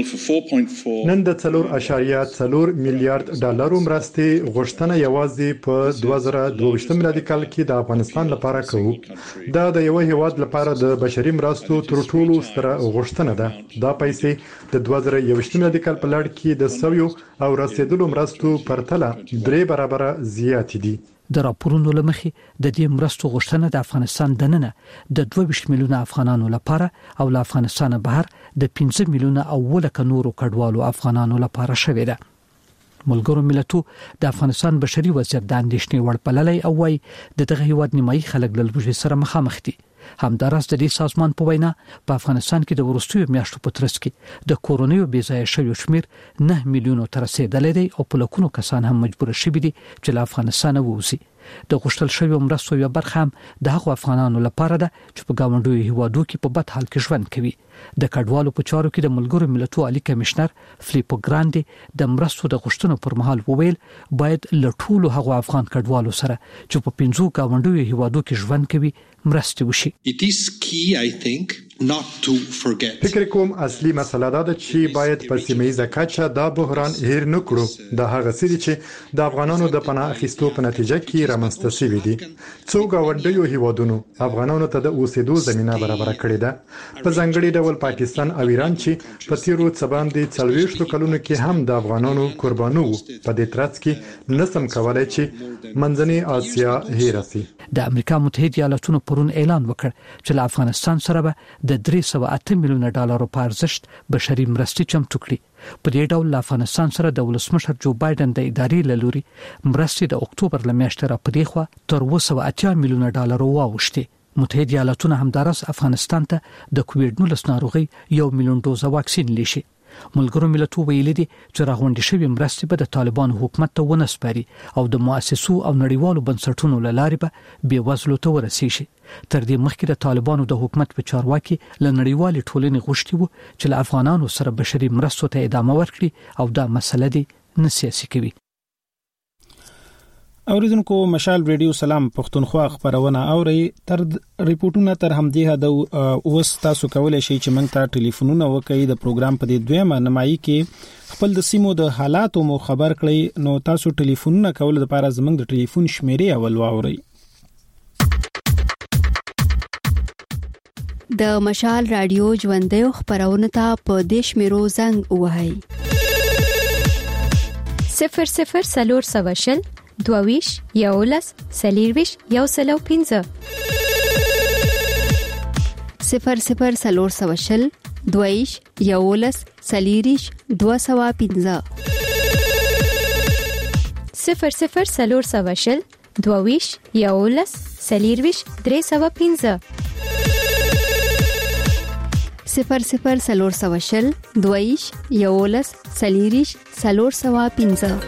Speaker 2: نن د څلور اشاریه څلور میلیارډ ډالرو مرستې غوښتنه یوازې په دوه زره دوه ویشت میلادي کال کې د افغانستان لپاره کوو. دا د یو هیواد لپاره د بشري مرستو تر ټولو ستره غوښتنه ده. دا پیسې د دوه زره یو ویشت میلادي کال په لړ کې د سویو او رسیدلو مرستو پرتله درې برابر زیات دي.
Speaker 26: د راپورونو لمخې د دې مرستو غوښتنه د افغانستان دننه د دوه ویشت میلیونه افغانانو لپاره او له افغانستان بهر د پنځه میلیونه او ولکه نورو کډوالو افغانانو لپاره شوې ده. ملګرو ملتونو د افغانستان بشري وضعیت د اندېښنې وړ بللی او وايي د دغه هیواد نیمایي خلک له لوږې سره مخامخ دي. همداراز د دې سازمان په وینا په افغانستان کې د وروستیو میاشتو په ترڅ کې د کورونیو بېځایه شویو شمیر نه میلیونو تر رسیدلی دی او په لکونو کسان هم مجبور شوي دي چې له افغانستان ووځي. د غوښتل شویو مرستو یو برخه هم د هغو افغانانو لپاره ده چې په ګاونډیو هیوادو کې په بد حال کې ژوند کوي. د کډوالو په چارو کې د ملګرو ملتونو عالی کمشنر فلیپو ګراندي د مرستو د غوښتنو پر مهال وویل باید له ټولو هغو افغان کډوالو سره چې په پنځو ګاونډیو هیوادو کې ژوند کوي مرستې وشي.
Speaker 2: It is key, I think, not to forget. فکر کوم اصلي مسله دا ده چې باید په سیمه‌ییزه کچه دا بحران هیر نه کړو. دا هغه څه دي چې د افغانانو د پناه اخیستو په نتیجه کې رامنځته شوي دي. څو ګاونډیو هیوادونو افغانانو ته د اوسېدو زمينه برابر کړې ده. په ځانګړي ډول پاکستان او ایران چې په تیرو څه باندې څلوېښت کلونو کې هم د افغانانو قربانو په دې ترڅ کې نسم کولای چې منځنۍ اسیا هیر شي.
Speaker 26: د امریکا متحده ایالاتونو پرون اعلان وکړ چې له افغانستان سره به د درې سوه اته میلیونه ډالرو په ارزښت بشري مرستې چمتو کړي. په دې ډول له افغانستان سره د ولسمشر جو بایدن د ادارې له لوري مرستې د اکتوبر له میاشتې را پدې خوا تر اوه سوه اتیا میلیونه ډالرو واوښتې. متحده ایالاتونه همدارس افغانستان ته د کووډ نولس ناروغي یو میلیون دوزه واکسین لیشي. ملګرو ملتونو ویلي دي چې راغونډې شوې مرستې به د طالبانو حکومت ته ونه سپاري او د مؤسسو او نړیوالو بنسټونو له لارې به بېوزلو ته ورسیږي. تر دې مخکې د طالبانو د حکومت په چارواکي له نړیوالې ټولنې غوښتي وو چې له افغانانو سره بشري مرستو ته ادامه ورکړي او دا مسله دي نه سیاسي کوي.
Speaker 1: اوریدونکو مشال ریډیو سلام پښتونخوا خبرونه اوري تر ریپورتونه تر همدې حد اوس تاسو کولای شئ چې موږ ته ټلیفونونه وکړئ د پروګرام په دې دویمه نمایي کې خپل د سیمو د حالاتو مو خبر کړئ. نو تاسو ټلیفونونه کول لپاره زموږ د ټلیفون شمیرې اول واورئ.
Speaker 3: د مشال رادیو ژوندۍ خبرونه ته په دیش میرو زنګ وهاي
Speaker 5: صفر صفر سلور سواشل دوویش یولس سلیرویش یو سلو پینزه
Speaker 3: صفر صفر سلور سواشل دوویش یولس سلیریش دو سوا پینزه
Speaker 5: صفر صفر سلور سواشل دوویش یولس سلیرویش درې سوا پینزه
Speaker 3: صفر صفر سلور سواشل دوویش یولس سلیریش سلور سوا پینزه.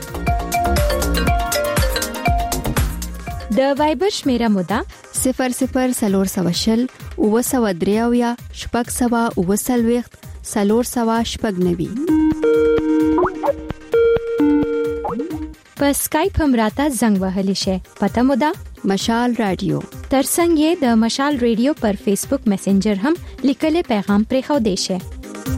Speaker 5: د وایبر شمیره مودا
Speaker 3: صفر صفر سلور سواشل او سوا دریاویا شپږ سوا او سلويخت سلور سوا شپږ نوي.
Speaker 5: په سکایپ هم راته زنګ وهلی شي. پته مودا
Speaker 3: مشال رادیو.
Speaker 5: ترڅنګ یې د مشال رادیو پر فیسبوک میسنجر هم لیکل پیغام پرې خو دی شي.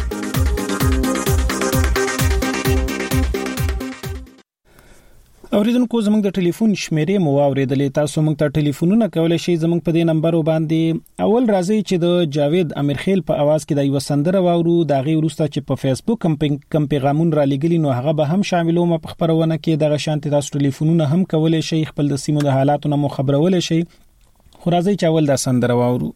Speaker 1: اوریدونکو زموږ د ټلیفون شمیرې مو واوریدلې. تاسو موږ ته ټلیفونونه کولای شئ زموږ په دې نمبر باندې. اول راځي چې د جاوید امیرخیل په आवाज کې د یو سندره واورو. دا غي ورسته چې په فیسبوک کم پیغامون را لګلی نو هغه به هم شاملو ما په خبرونه کې دغه شانتي تاسو ټلیفونونه هم کولای شئ خپل د سیمو د حالاتو نه خبرول شئ. خو راځي چې اول دا سندره واورو.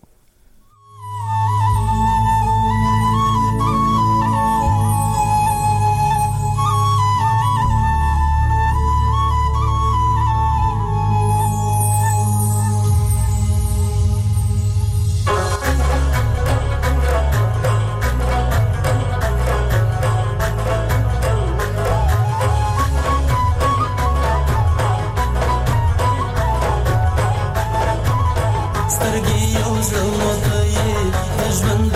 Speaker 6: سترګې یو ځل وته یې د ژوند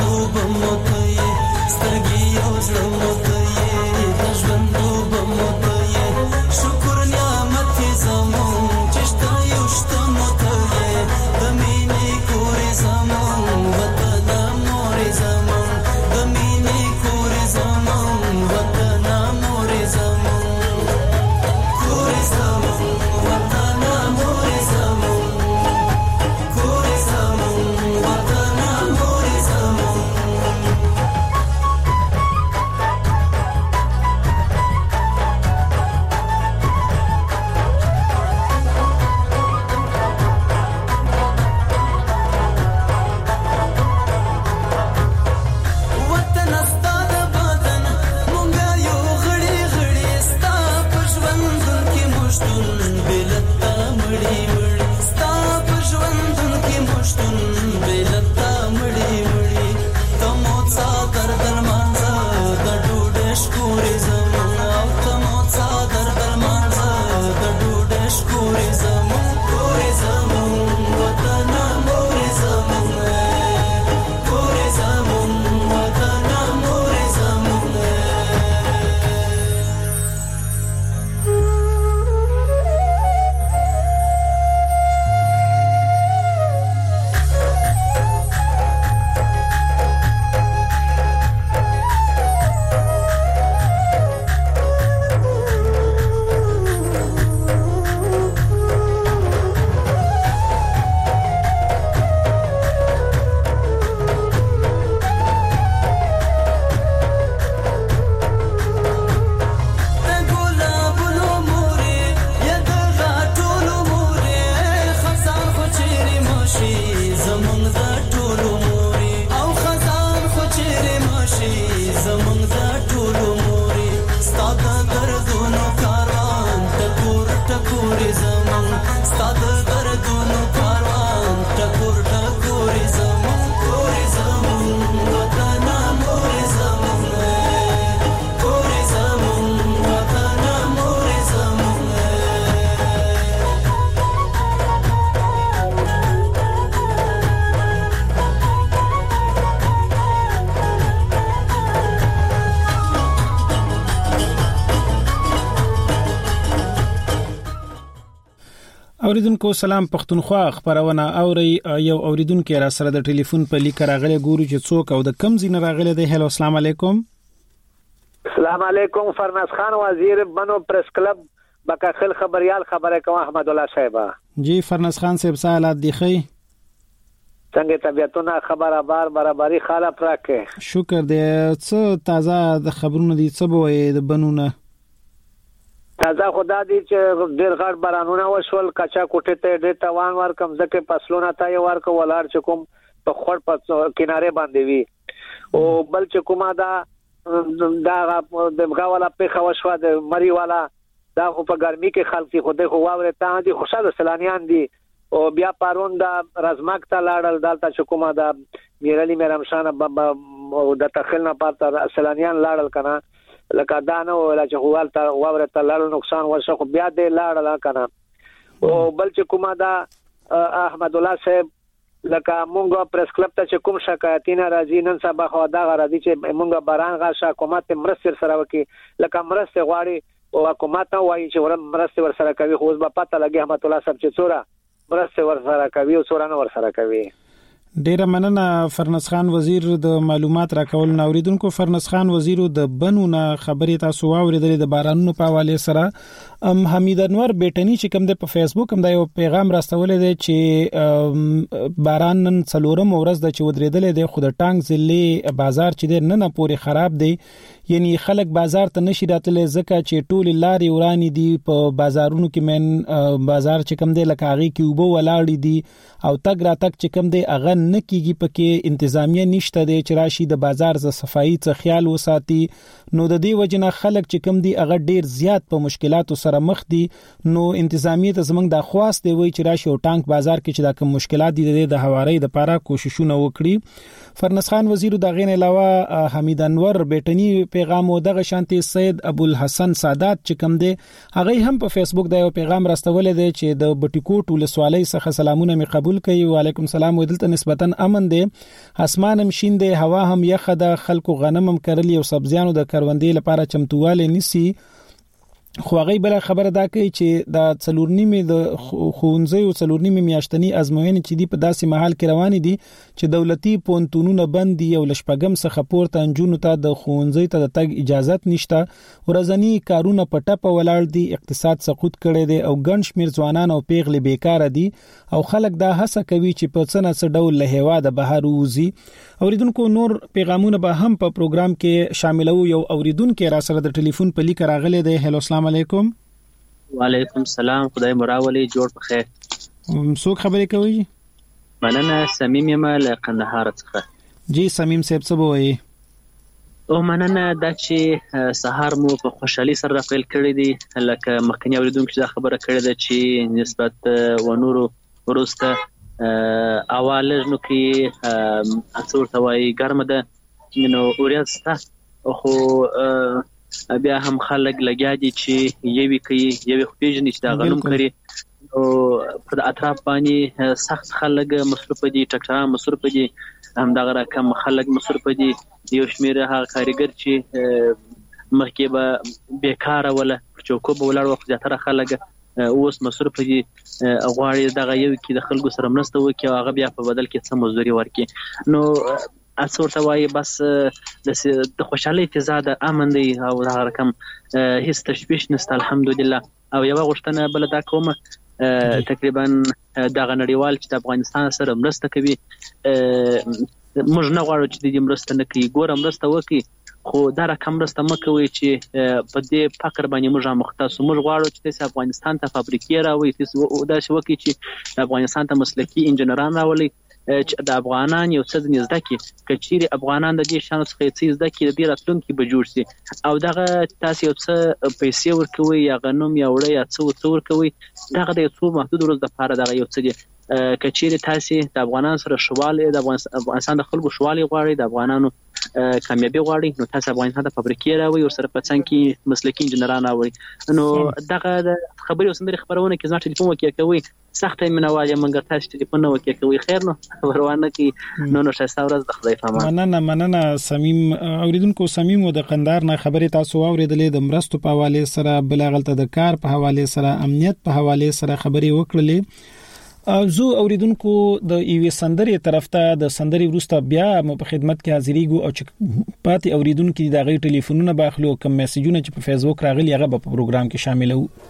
Speaker 1: اوریدونکو سلام پښتونخوا خبرونه اوري یو اوریدونکو را سره د ټلیفون په لیک راغلی ګورو چې څوک او د کم زین راغلی دی. هلو السلام علیکم.
Speaker 6: السلام علیکم. فرناز خان وزیر بنو پریس کلب بکاخل خبريال خبره کوم احمد الله صاحب.
Speaker 1: جی فرناز خان صاحب سوالات دی خی
Speaker 6: څنګه طبيعتونه خبره بار برابرۍ خاله پراکه
Speaker 1: شکر دې. څه تازه د خبرونو دي څه بوي د بنونه
Speaker 6: تازه خدا دې چې ډېر غړ بارانونه وشول کچا کوټه ته ډېر توان ور کم ځکه فصلونه ته یو ور کو ولار چې کوم په خړ په کناره باندې وي او بل چې کومه دا دا د مغاوله په خوښوا د مری والا دا په ګرمي کې خلک خوده خو واوره ته دي خوشاله سلانيان دي او بیا پارون دا رزمک ته لاړل دالته چې کومه دا میرلی میرمشانه د تخلنا پاتره سلانيان لاړل کنه لکه دا نه ولا چې خوال ته واوره ته لاړل نقصان ورشه خو بیا دې لاړل کنه او بل چې کومه دا احمد الله صاحب لکه مونږ پریس کلب ته چې کوم شکایتونه راځي نن سبا خو دا غراځي چې مونږ باران غاښه حکومت مرستر سره وکي لکه مرسته غواړي او حکومت وایي چې ور مرسته ور سره کوي خو به پته لګي احمد الله صاحب چې څوره مرسته ور سره کوي او څوره نه ور سره کوي.
Speaker 1: ډیره مننه فرناز خان وزیر د معلومات راکول نوریدونکو. فرناز خان وزیر د بنونه خبرې تاسو واوریدلې د بارانونو په حواله سره ام حمید انور بیٹنی چې کوم د په فیسبوک هم دا یو پیغام راستولې دی چې باران نن څلورم ورځ د چودرېدلې دی خو د ټانګ ضلع بازار چې د نن پورې خراب دی یعنی خلک بازار ته نشي راتلې ځکه چې ټول لارې ورانی دي په بازارونو کې من بازار چې کوم دی لکه هغه کې وبو ولاړې دي او تګ را تک چې کوم دی هغه نه کیږي پکې انتظامیه نشته دی چې راشي د بازار ز صفایي څخه خیال وساتي نو د دې وجنه خلک چې کوم دی هغه ډیر زیات په مشکلاتو سره مخ دي نو انتظامیه ته زمنګ د خواست دی وای چې راشي او ټانک بازار کې چې دا کوم مشکلات دي د هواري د لپاره کوششونه وکړي. فرناز خان وزیر د غین علاوه حمید انور بیٹنی پیغام او دغه شانتي سید ابو الحسن سادات چې کوم دی هغه هم په فیسبوک دا یو پیغام راستولې دی چې د بټیکوټ ولسوالۍ څخه سلامونه می قبول کړي. وعلیکم السلام. ودلته نسبتا امن دی اسمان هم شین دی هوا هم یخه ده خلکو غنم هم کرلی او سبزیانو د کروندې لپاره چمتواله نسی خو هغه بل خبره دا کوي چې دا څلورنیمه د خونځي او څلورنیمه میاشتنی ازموینې چې دی په داسې محل کې روان دي چې دولتي پونتونونه بند دي او لشپګم څخه پورته انجونو ته د خونځي ته د تګ اجازه نشته ورځنی کارونه پټه په ولاړ دي اقتصاد سقوط کړي دي او ګڼ شمیر ځوانان او پیغلې بیکار دي او خلک دا هڅه کوي چې په څنګه څه ډول له هوا د بهر وځي. اوریدونکو نور پیغامونه به هم په پروګرام کې شاملو. یو اوریدونکو را سره د ټلیفون په لیک راغلی دی. هلو السلام علیکم.
Speaker 7: وعلیکم السلام. خدای مراولي جوړ په خیر.
Speaker 1: څوک خبرې کوي؟
Speaker 7: مننه سمیم یم له قندهار څخه.
Speaker 1: جی سمیم صاحب څه وایي؟
Speaker 7: او مننه دا چې سهار مو په خوشحالي سره پیل کړی دی لکه مخکنی اوریدونکو چې دا خبره کړې ده چې نسبت و نورو ورسته اواله نو کې اڅور توای ګرمه ده نو اوریاسته خو بیا هم خلک لګیا دي چې یوي کوي یوي خوږنی چې دا غنم کوي او په اطراف باندې سخت خلک مصرف دي ټکټران مصرف دي هم دا رقم خلک مصرف دي یو شمیر هغه کاریګر چې مخکې به بیکاره ولا چوکو به ولر وخت زیاتره خلک اوس مصرف دي غواړي دغه یو کې د خلکو سره مرسته وکړي او هغه بیا په بدل کې څه مزدوري ورکړي نو اڅورته وایي بس د خوشحالي فضا د امن دی او هغه رقم هیڅ تشویش نشته الحمدلله. او یو غوښتنه بل دا کوم تقریبا دغه نړیوال چې د افغانستان سره مرسته کوي موږ نه غواړو چې د مرسته نه کوي ګوره مرسته وکړي خو دا رقم مرسته مکوي چې په دې فقر باندې موږ مختص موږ غواړو چې د افغانستان ته فابریکې راوي تاسو دا شي وکړي چې افغانستان ته مسلکي انجنیران راولي چې د افغانان یو څه نږدې کې کچيري افغانان د دې شانو څخه څه نږدې کې د دې راتلونکي به جوړ شي او دغه تاسو یو څه پیسې ورکوي یا غنوم یا وړي یا څه څه ورکوي دغه د یو څو محدود ورځې لپاره دغه یو څه دي کچيري تاسو د افغانان سره شواله د افغانستان د خلکو شواله غواړي د افغانانو کامیابی غواړي نو تاسو افغانستان د فابریکې راوي او سره په څنګه کې مسلکي انجنیران راوړي نو دغه خبري اوسندري خبرونه کې زما ټلیفون وکي کوي سخته منواله منګر تاسو ټلیفون نو وکي کوي خیر نو ورونه کې نو نو شایسته ورځ د خدای فهمه
Speaker 1: مننه مننه سمیم اوریدونکو سمیم د قندار نه خبري تاسو اوریدلې د مرستو په حواله سره بلغلته د کار په حواله سره امنیت په حواله سره خبري وکړلې زو اوریدونکو د ایوي سندري طرف ته د سندري ورسته بیا مو په خدمت کې حاضرېګو او چې پاتې اوریدونکو د غي ټلیفونونه باخلو کوم میسجونه چې په فیسبوک راغلي هغه په پروګرام کې شامل وو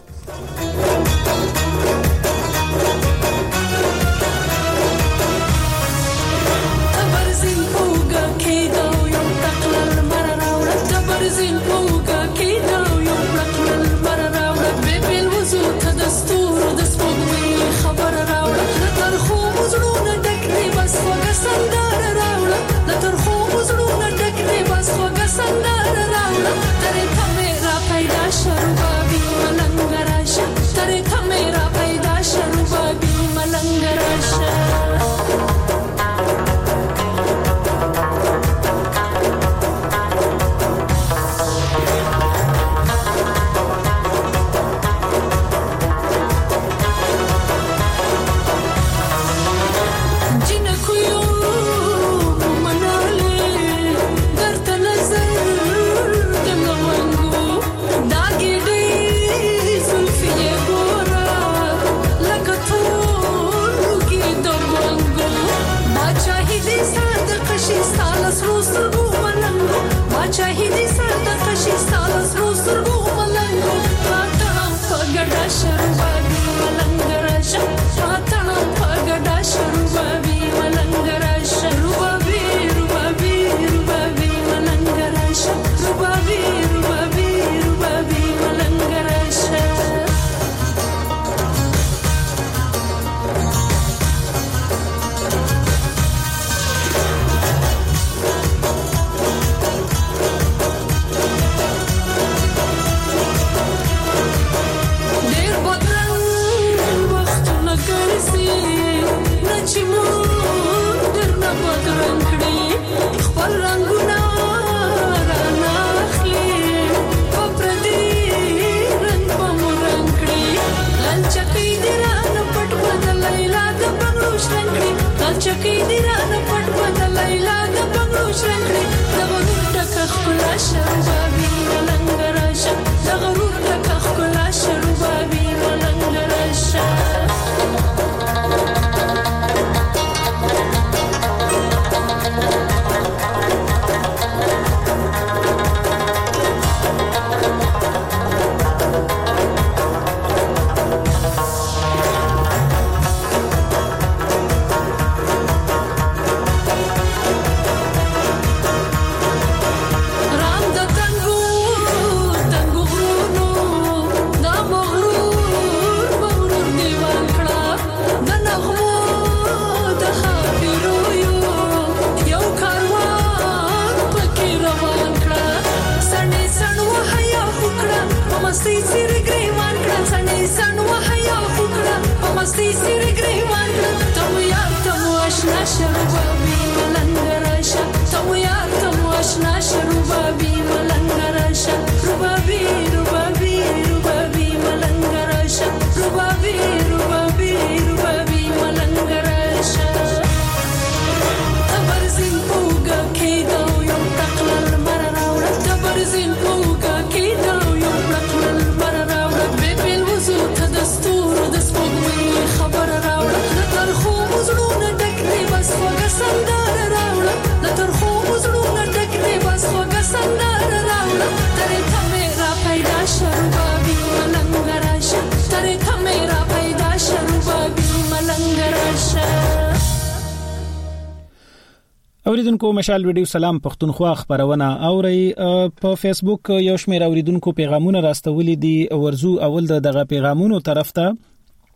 Speaker 1: اوریدونکو مشال ویډیو سلام پښتونخوا خبرونه اوري په فیسبوک یو شمېر اوریدونکو پیغامونه راستولې دي ورزو اول دغه پیغامونو طرف ته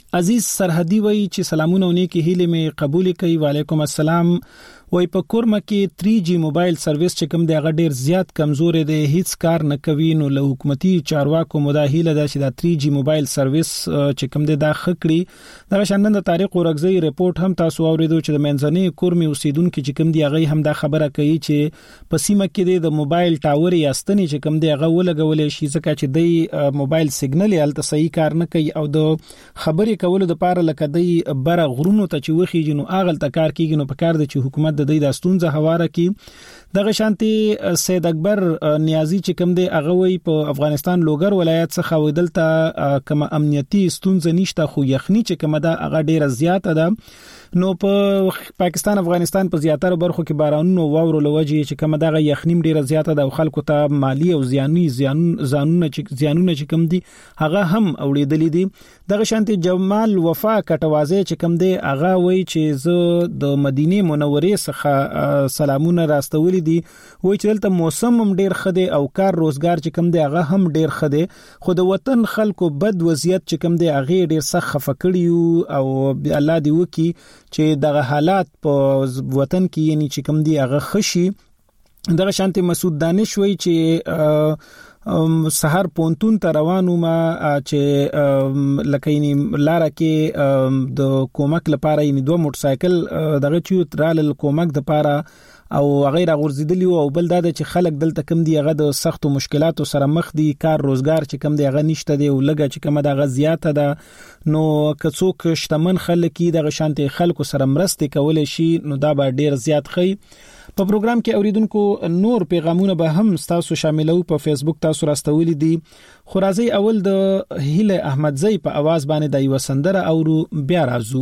Speaker 1: عزیز سرحدي وای چې سلامونه ونی کې هیله مې قبول کړي. وعلیکم السلام. وای په کورمه کې تھری جی موبایل سرویس چې کوم دی هغه ډیر زیات کمزور دی، هیڅ کار نه کوي. نو له حکومتي چارواکو مداهله ده چې دا تھری جی موبایل سرویس چې کوم دی دا خکړي. دا شاندن د تاریخ ورغزي ریپورت هم تاسو اوریدو چې د منځنۍ کورمه اوسیدونکو چې کوم دی هغه هم دا خبره کوي چې په سیمه کې د موبایل ټاور یاستنی چې کوم دی هغه ولګولې شي ځکه چې د موبایل سیګنل یالته صحیح کار نه کوي او د خبرې کولو د پاره لکه د بره غرونو ته چې وخیږي نو اغل تکار کیږي. نو په کار د چې حکومت د دې داستونزه حواله کی. دغه شانتي سید اکبر نیازی چې کوم دی هغه وی په افغانستان لوګر ولایت څخه ودلته کوم امنیتي ستونزه نشته، خو یخنی چې کوم دا هغه ډیره زیاته ده. نو په پاکستان افغانستان په زیاتره برخو کې بارانونو واورو لوجي چې کوم دغه یخنیم ډیره زیاته ده او خلکو ته مالی او زیانی زیان زانونه چې زیانونه چې کوم دي هغه هم اوریدلې دي. دغه شانتي جمال وفا کټوازه چې کوم دی هغه وی چې زه د مدینه منورې څخه سلامونه راستولې دي. وی چې دلته موسم هم ډیر خده او کار روزګار چې کوم دی هغه هم ډیر خده، خو د وطن خلکو بد وضعیت چې کوم دی هغه ډیر سخت خفکړیو او الله دی وکي چې دغه حالات په وطن کې یعنی چې کوم دی هغه خشي. دغه شانتي مسعود دانش وی چې سحر پونتون ته روانو ما چې لکینی لاره کې د کومک لپاره یعنی دوه موټر سایکل دغه چې ترال کومک د لپاره او غیر غورځیدلی او بل دا چې خلک دلته کم دی هغه د سختو مشکلاتو سره مخ دي، کار روزګار چې کم دی هغه نشته دی او لګه چې کم دا غزياته ده. نو کڅوک شتمن خلک دغه شانتي خلکو سره مرسته کول شي نو دا به ډیر زیات خي. په پروګرام کې اوریدونکو نور پیغامونه به هم تاسو شاملو په فیسبوک تاسو راستولې دي. خو راځي اول د هیله احمدزی په आवाज باندې د یو سندره اورو بیا راځو.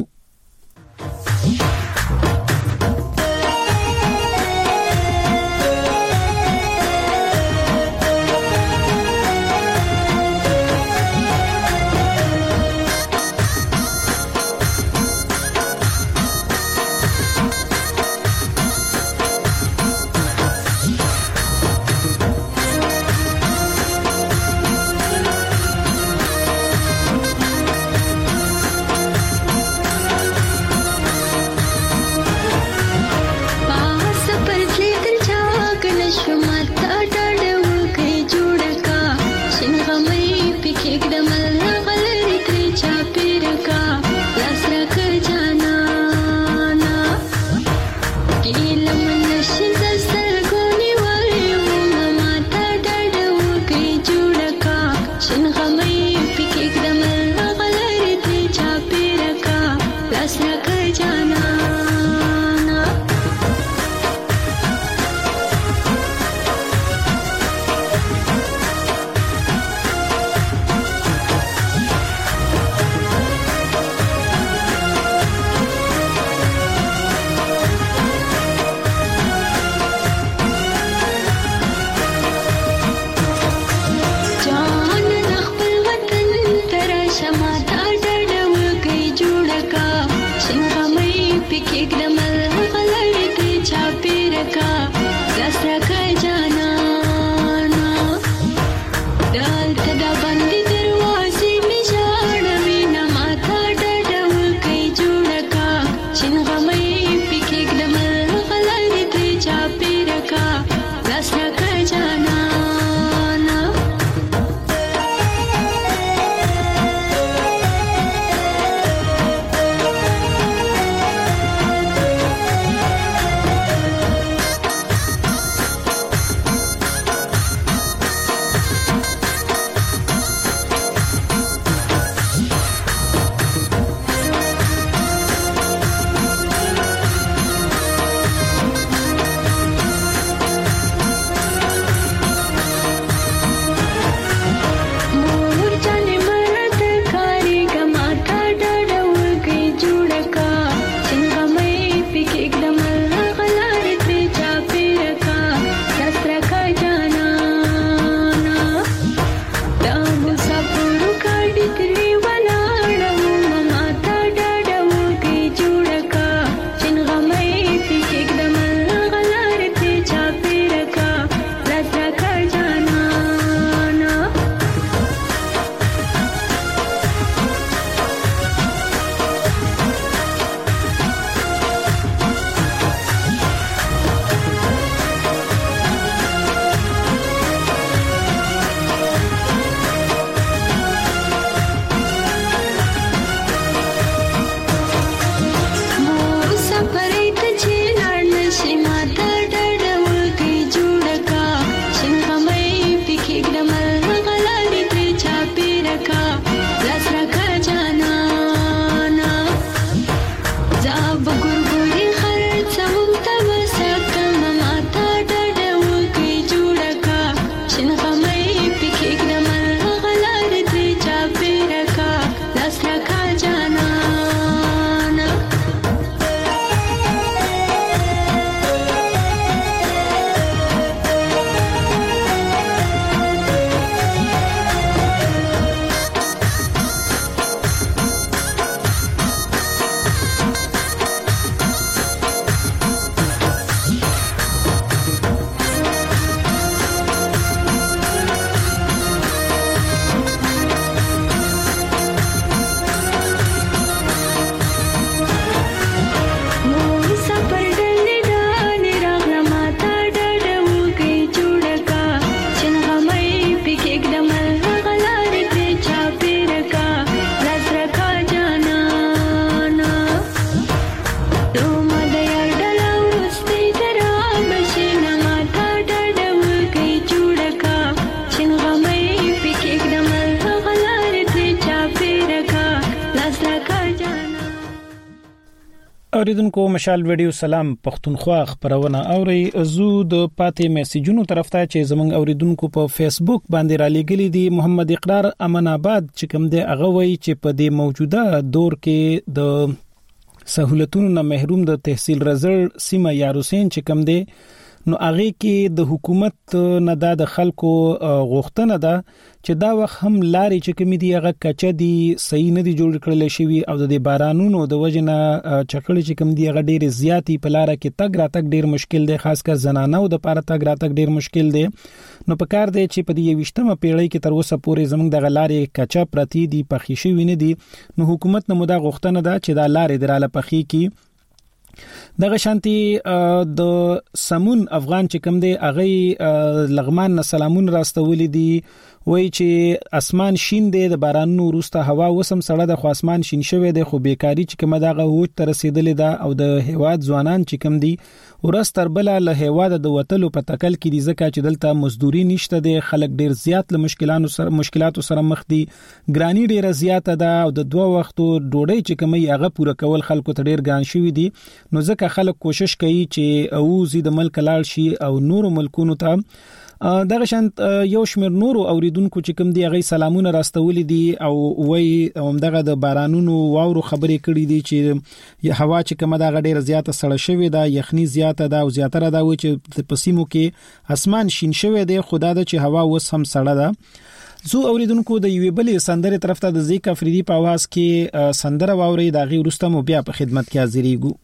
Speaker 1: اوریدونکو مشال ویډیو سلام پښتونخوا خبرونه اوري زو د پاتې میسجونو طرف ته چې زمنګ اوریدونکو په فیسبوک باندې را لګلې دي محمد اقرار امن آباد چې کوم دی هغه وایي چې په دې موجوده دور کې د سہولتونو نه محروم د تحصیل رزل سیمه یار حسین چې کوم دی نو هغه کې د حکومت نه د خلکو غوښتنه ده چې دا وخت هم لاري چې کوم دی هغه کچا دی صحیح نه دی جوړ کړل شي او د بارانونو د وجنه چکړې چې کوم دی هغه ډېر زیاتی په لار کې تګ راتګ ډېر مشکل دی خاص کر زنانو د پاره تګ راتګ ډېر مشکل دی نو په کار دی چې په دې وشتمه پیړۍ کې تر اوسه پورې زموږ د غلارې کچا پرتی دی پخې شي ویني دي نو حکومت نه مودا غوښتنه ده چې دا لارې دراله پخې کی دغه شانتي د سمون افغان چې کوم دی اغه لغمان سلامون راستولې دي وای چې اسمان شین دی د بارانونو وروسته هوا وسم سړه د خو اسمان شین شوی دی خو بیکاری چې کومه دغه هوج تر رسیدلې ده او د هواد ځوانان چې کوم دی ورستر بل له هواد د وتلو په تکل کې دي ځکه چې دلته مزدوري نشته دي خلک ډیر زیات له مشکلاتو سره مشکلاتو سره مخ دي ګرانی ډیره زیاته ده او د دوه وختو ډوډۍ چې کومه هغه پوره کول خلکو ته ډیر ګران شوی دي نو ځکه خلک کوشش کوي چې او زید ملک لاړ شي او نور ملکونو ته دغه شانت یو شمیر نورو اوریدونکو چې کوم دی غي سلامونه راستولې دي او وای همدغه د بارانونو واورو خبرې کړې دي چې هوا چې کومه دغه ډیره زیاته سړه شوې ده یخني زیاته ده او زیاتره دا و چې په سیمو کې اسمان شین شوی دی خدا د چې هوا وس هم سړه ده زو اوریدونکو د یوې بلې سندره طرف ته د زیکا فریدي په आवाज کې سندره واوري دا غي ورسته مو بیا په خدمت کې حاضرېګو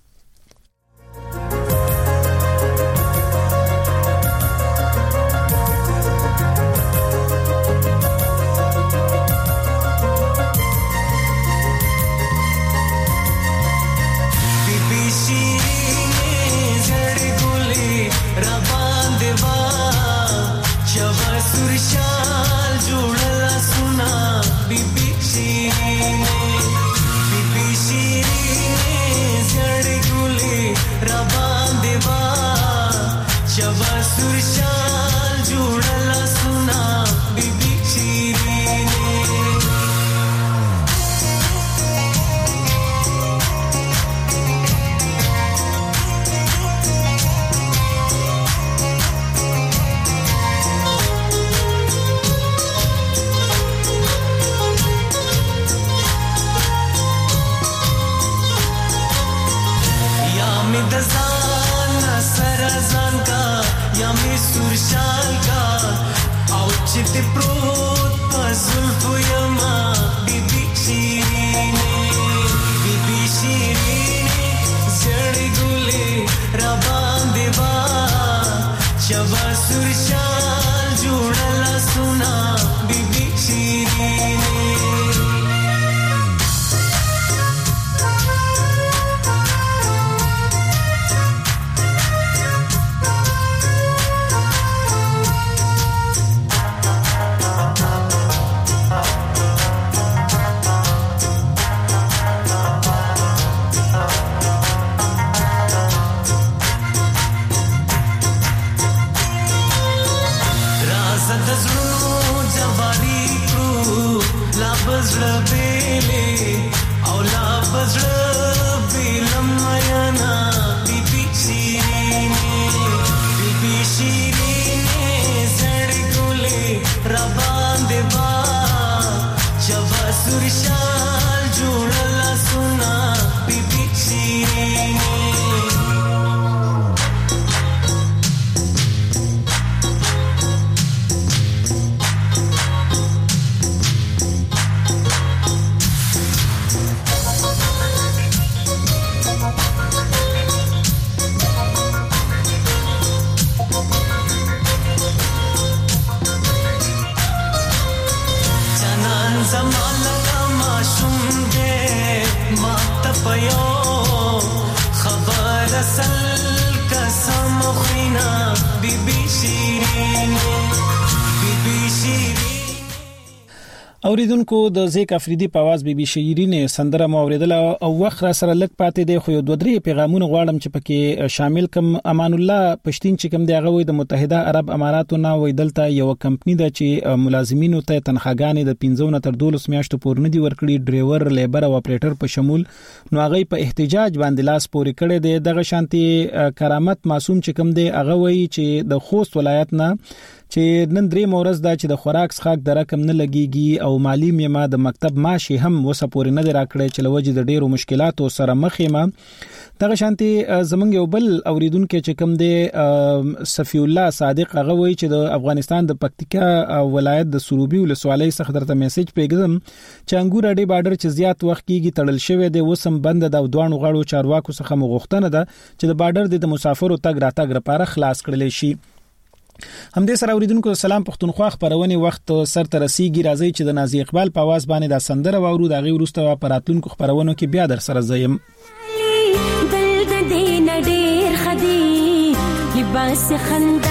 Speaker 1: اوریدونکو د زیک افریدي په आवाज بي بي شيرين سندره مو اوریدل او وخت را سره لک پاتې دی خو دوه درې پیغامونه غواړم چې پکې شامل کم. امان الله پښتين چې کوم دی هغه وي د متحده عرب اماراتو نه وي دلته یو کمپنی ده چې ملازمینو ته تنخواګانې د پنځه نه تر دولس میاشتو پورې نه دی ورکړي، ډرایور، لیبر او اپریټر په شمول. نو هغه په احتجاج باندې لاس پورې کړی دی. دغه شانتي کرامت معصوم چې کوم دی هغه وي چې د خوست ولایت نه چې نن درې مورز دا چې د خوراک څخه د رقم نه لګيږي او مالی میمه د مکتب ماشي هم وسپوري نه راکړي چې لوجه د ډیرو مشکلاتو سره مخ ما. دغه شانتي زمونږ یو بل اوریدونکو چې کوم دی صفی الله صادق هغه وایي چې د افغانستان د پکتیکا ولایت د سروبي ولسوالۍ څخه درته میسج پیغام چې انګور اډي بارډر چې زیات وخت کېږي تړل شوی دی، وسم بند د دوانو غاړو چارواکو څخه مغوښتنه ده چې د بارډر د مسافرو تګ راتګ لپاره خلاص کړل شي. هم دې سره اوریدونکو سلام پښتونخوا خبرونه وخت سر ته رسیدي. راځي چې د نازي اقبال په आवाज باندې د سندره وورو د غي ورسته په راتلونکو خبرونو کې بیا در سره زیم.
Speaker 8: دل د دین ډیر خدي لباس خند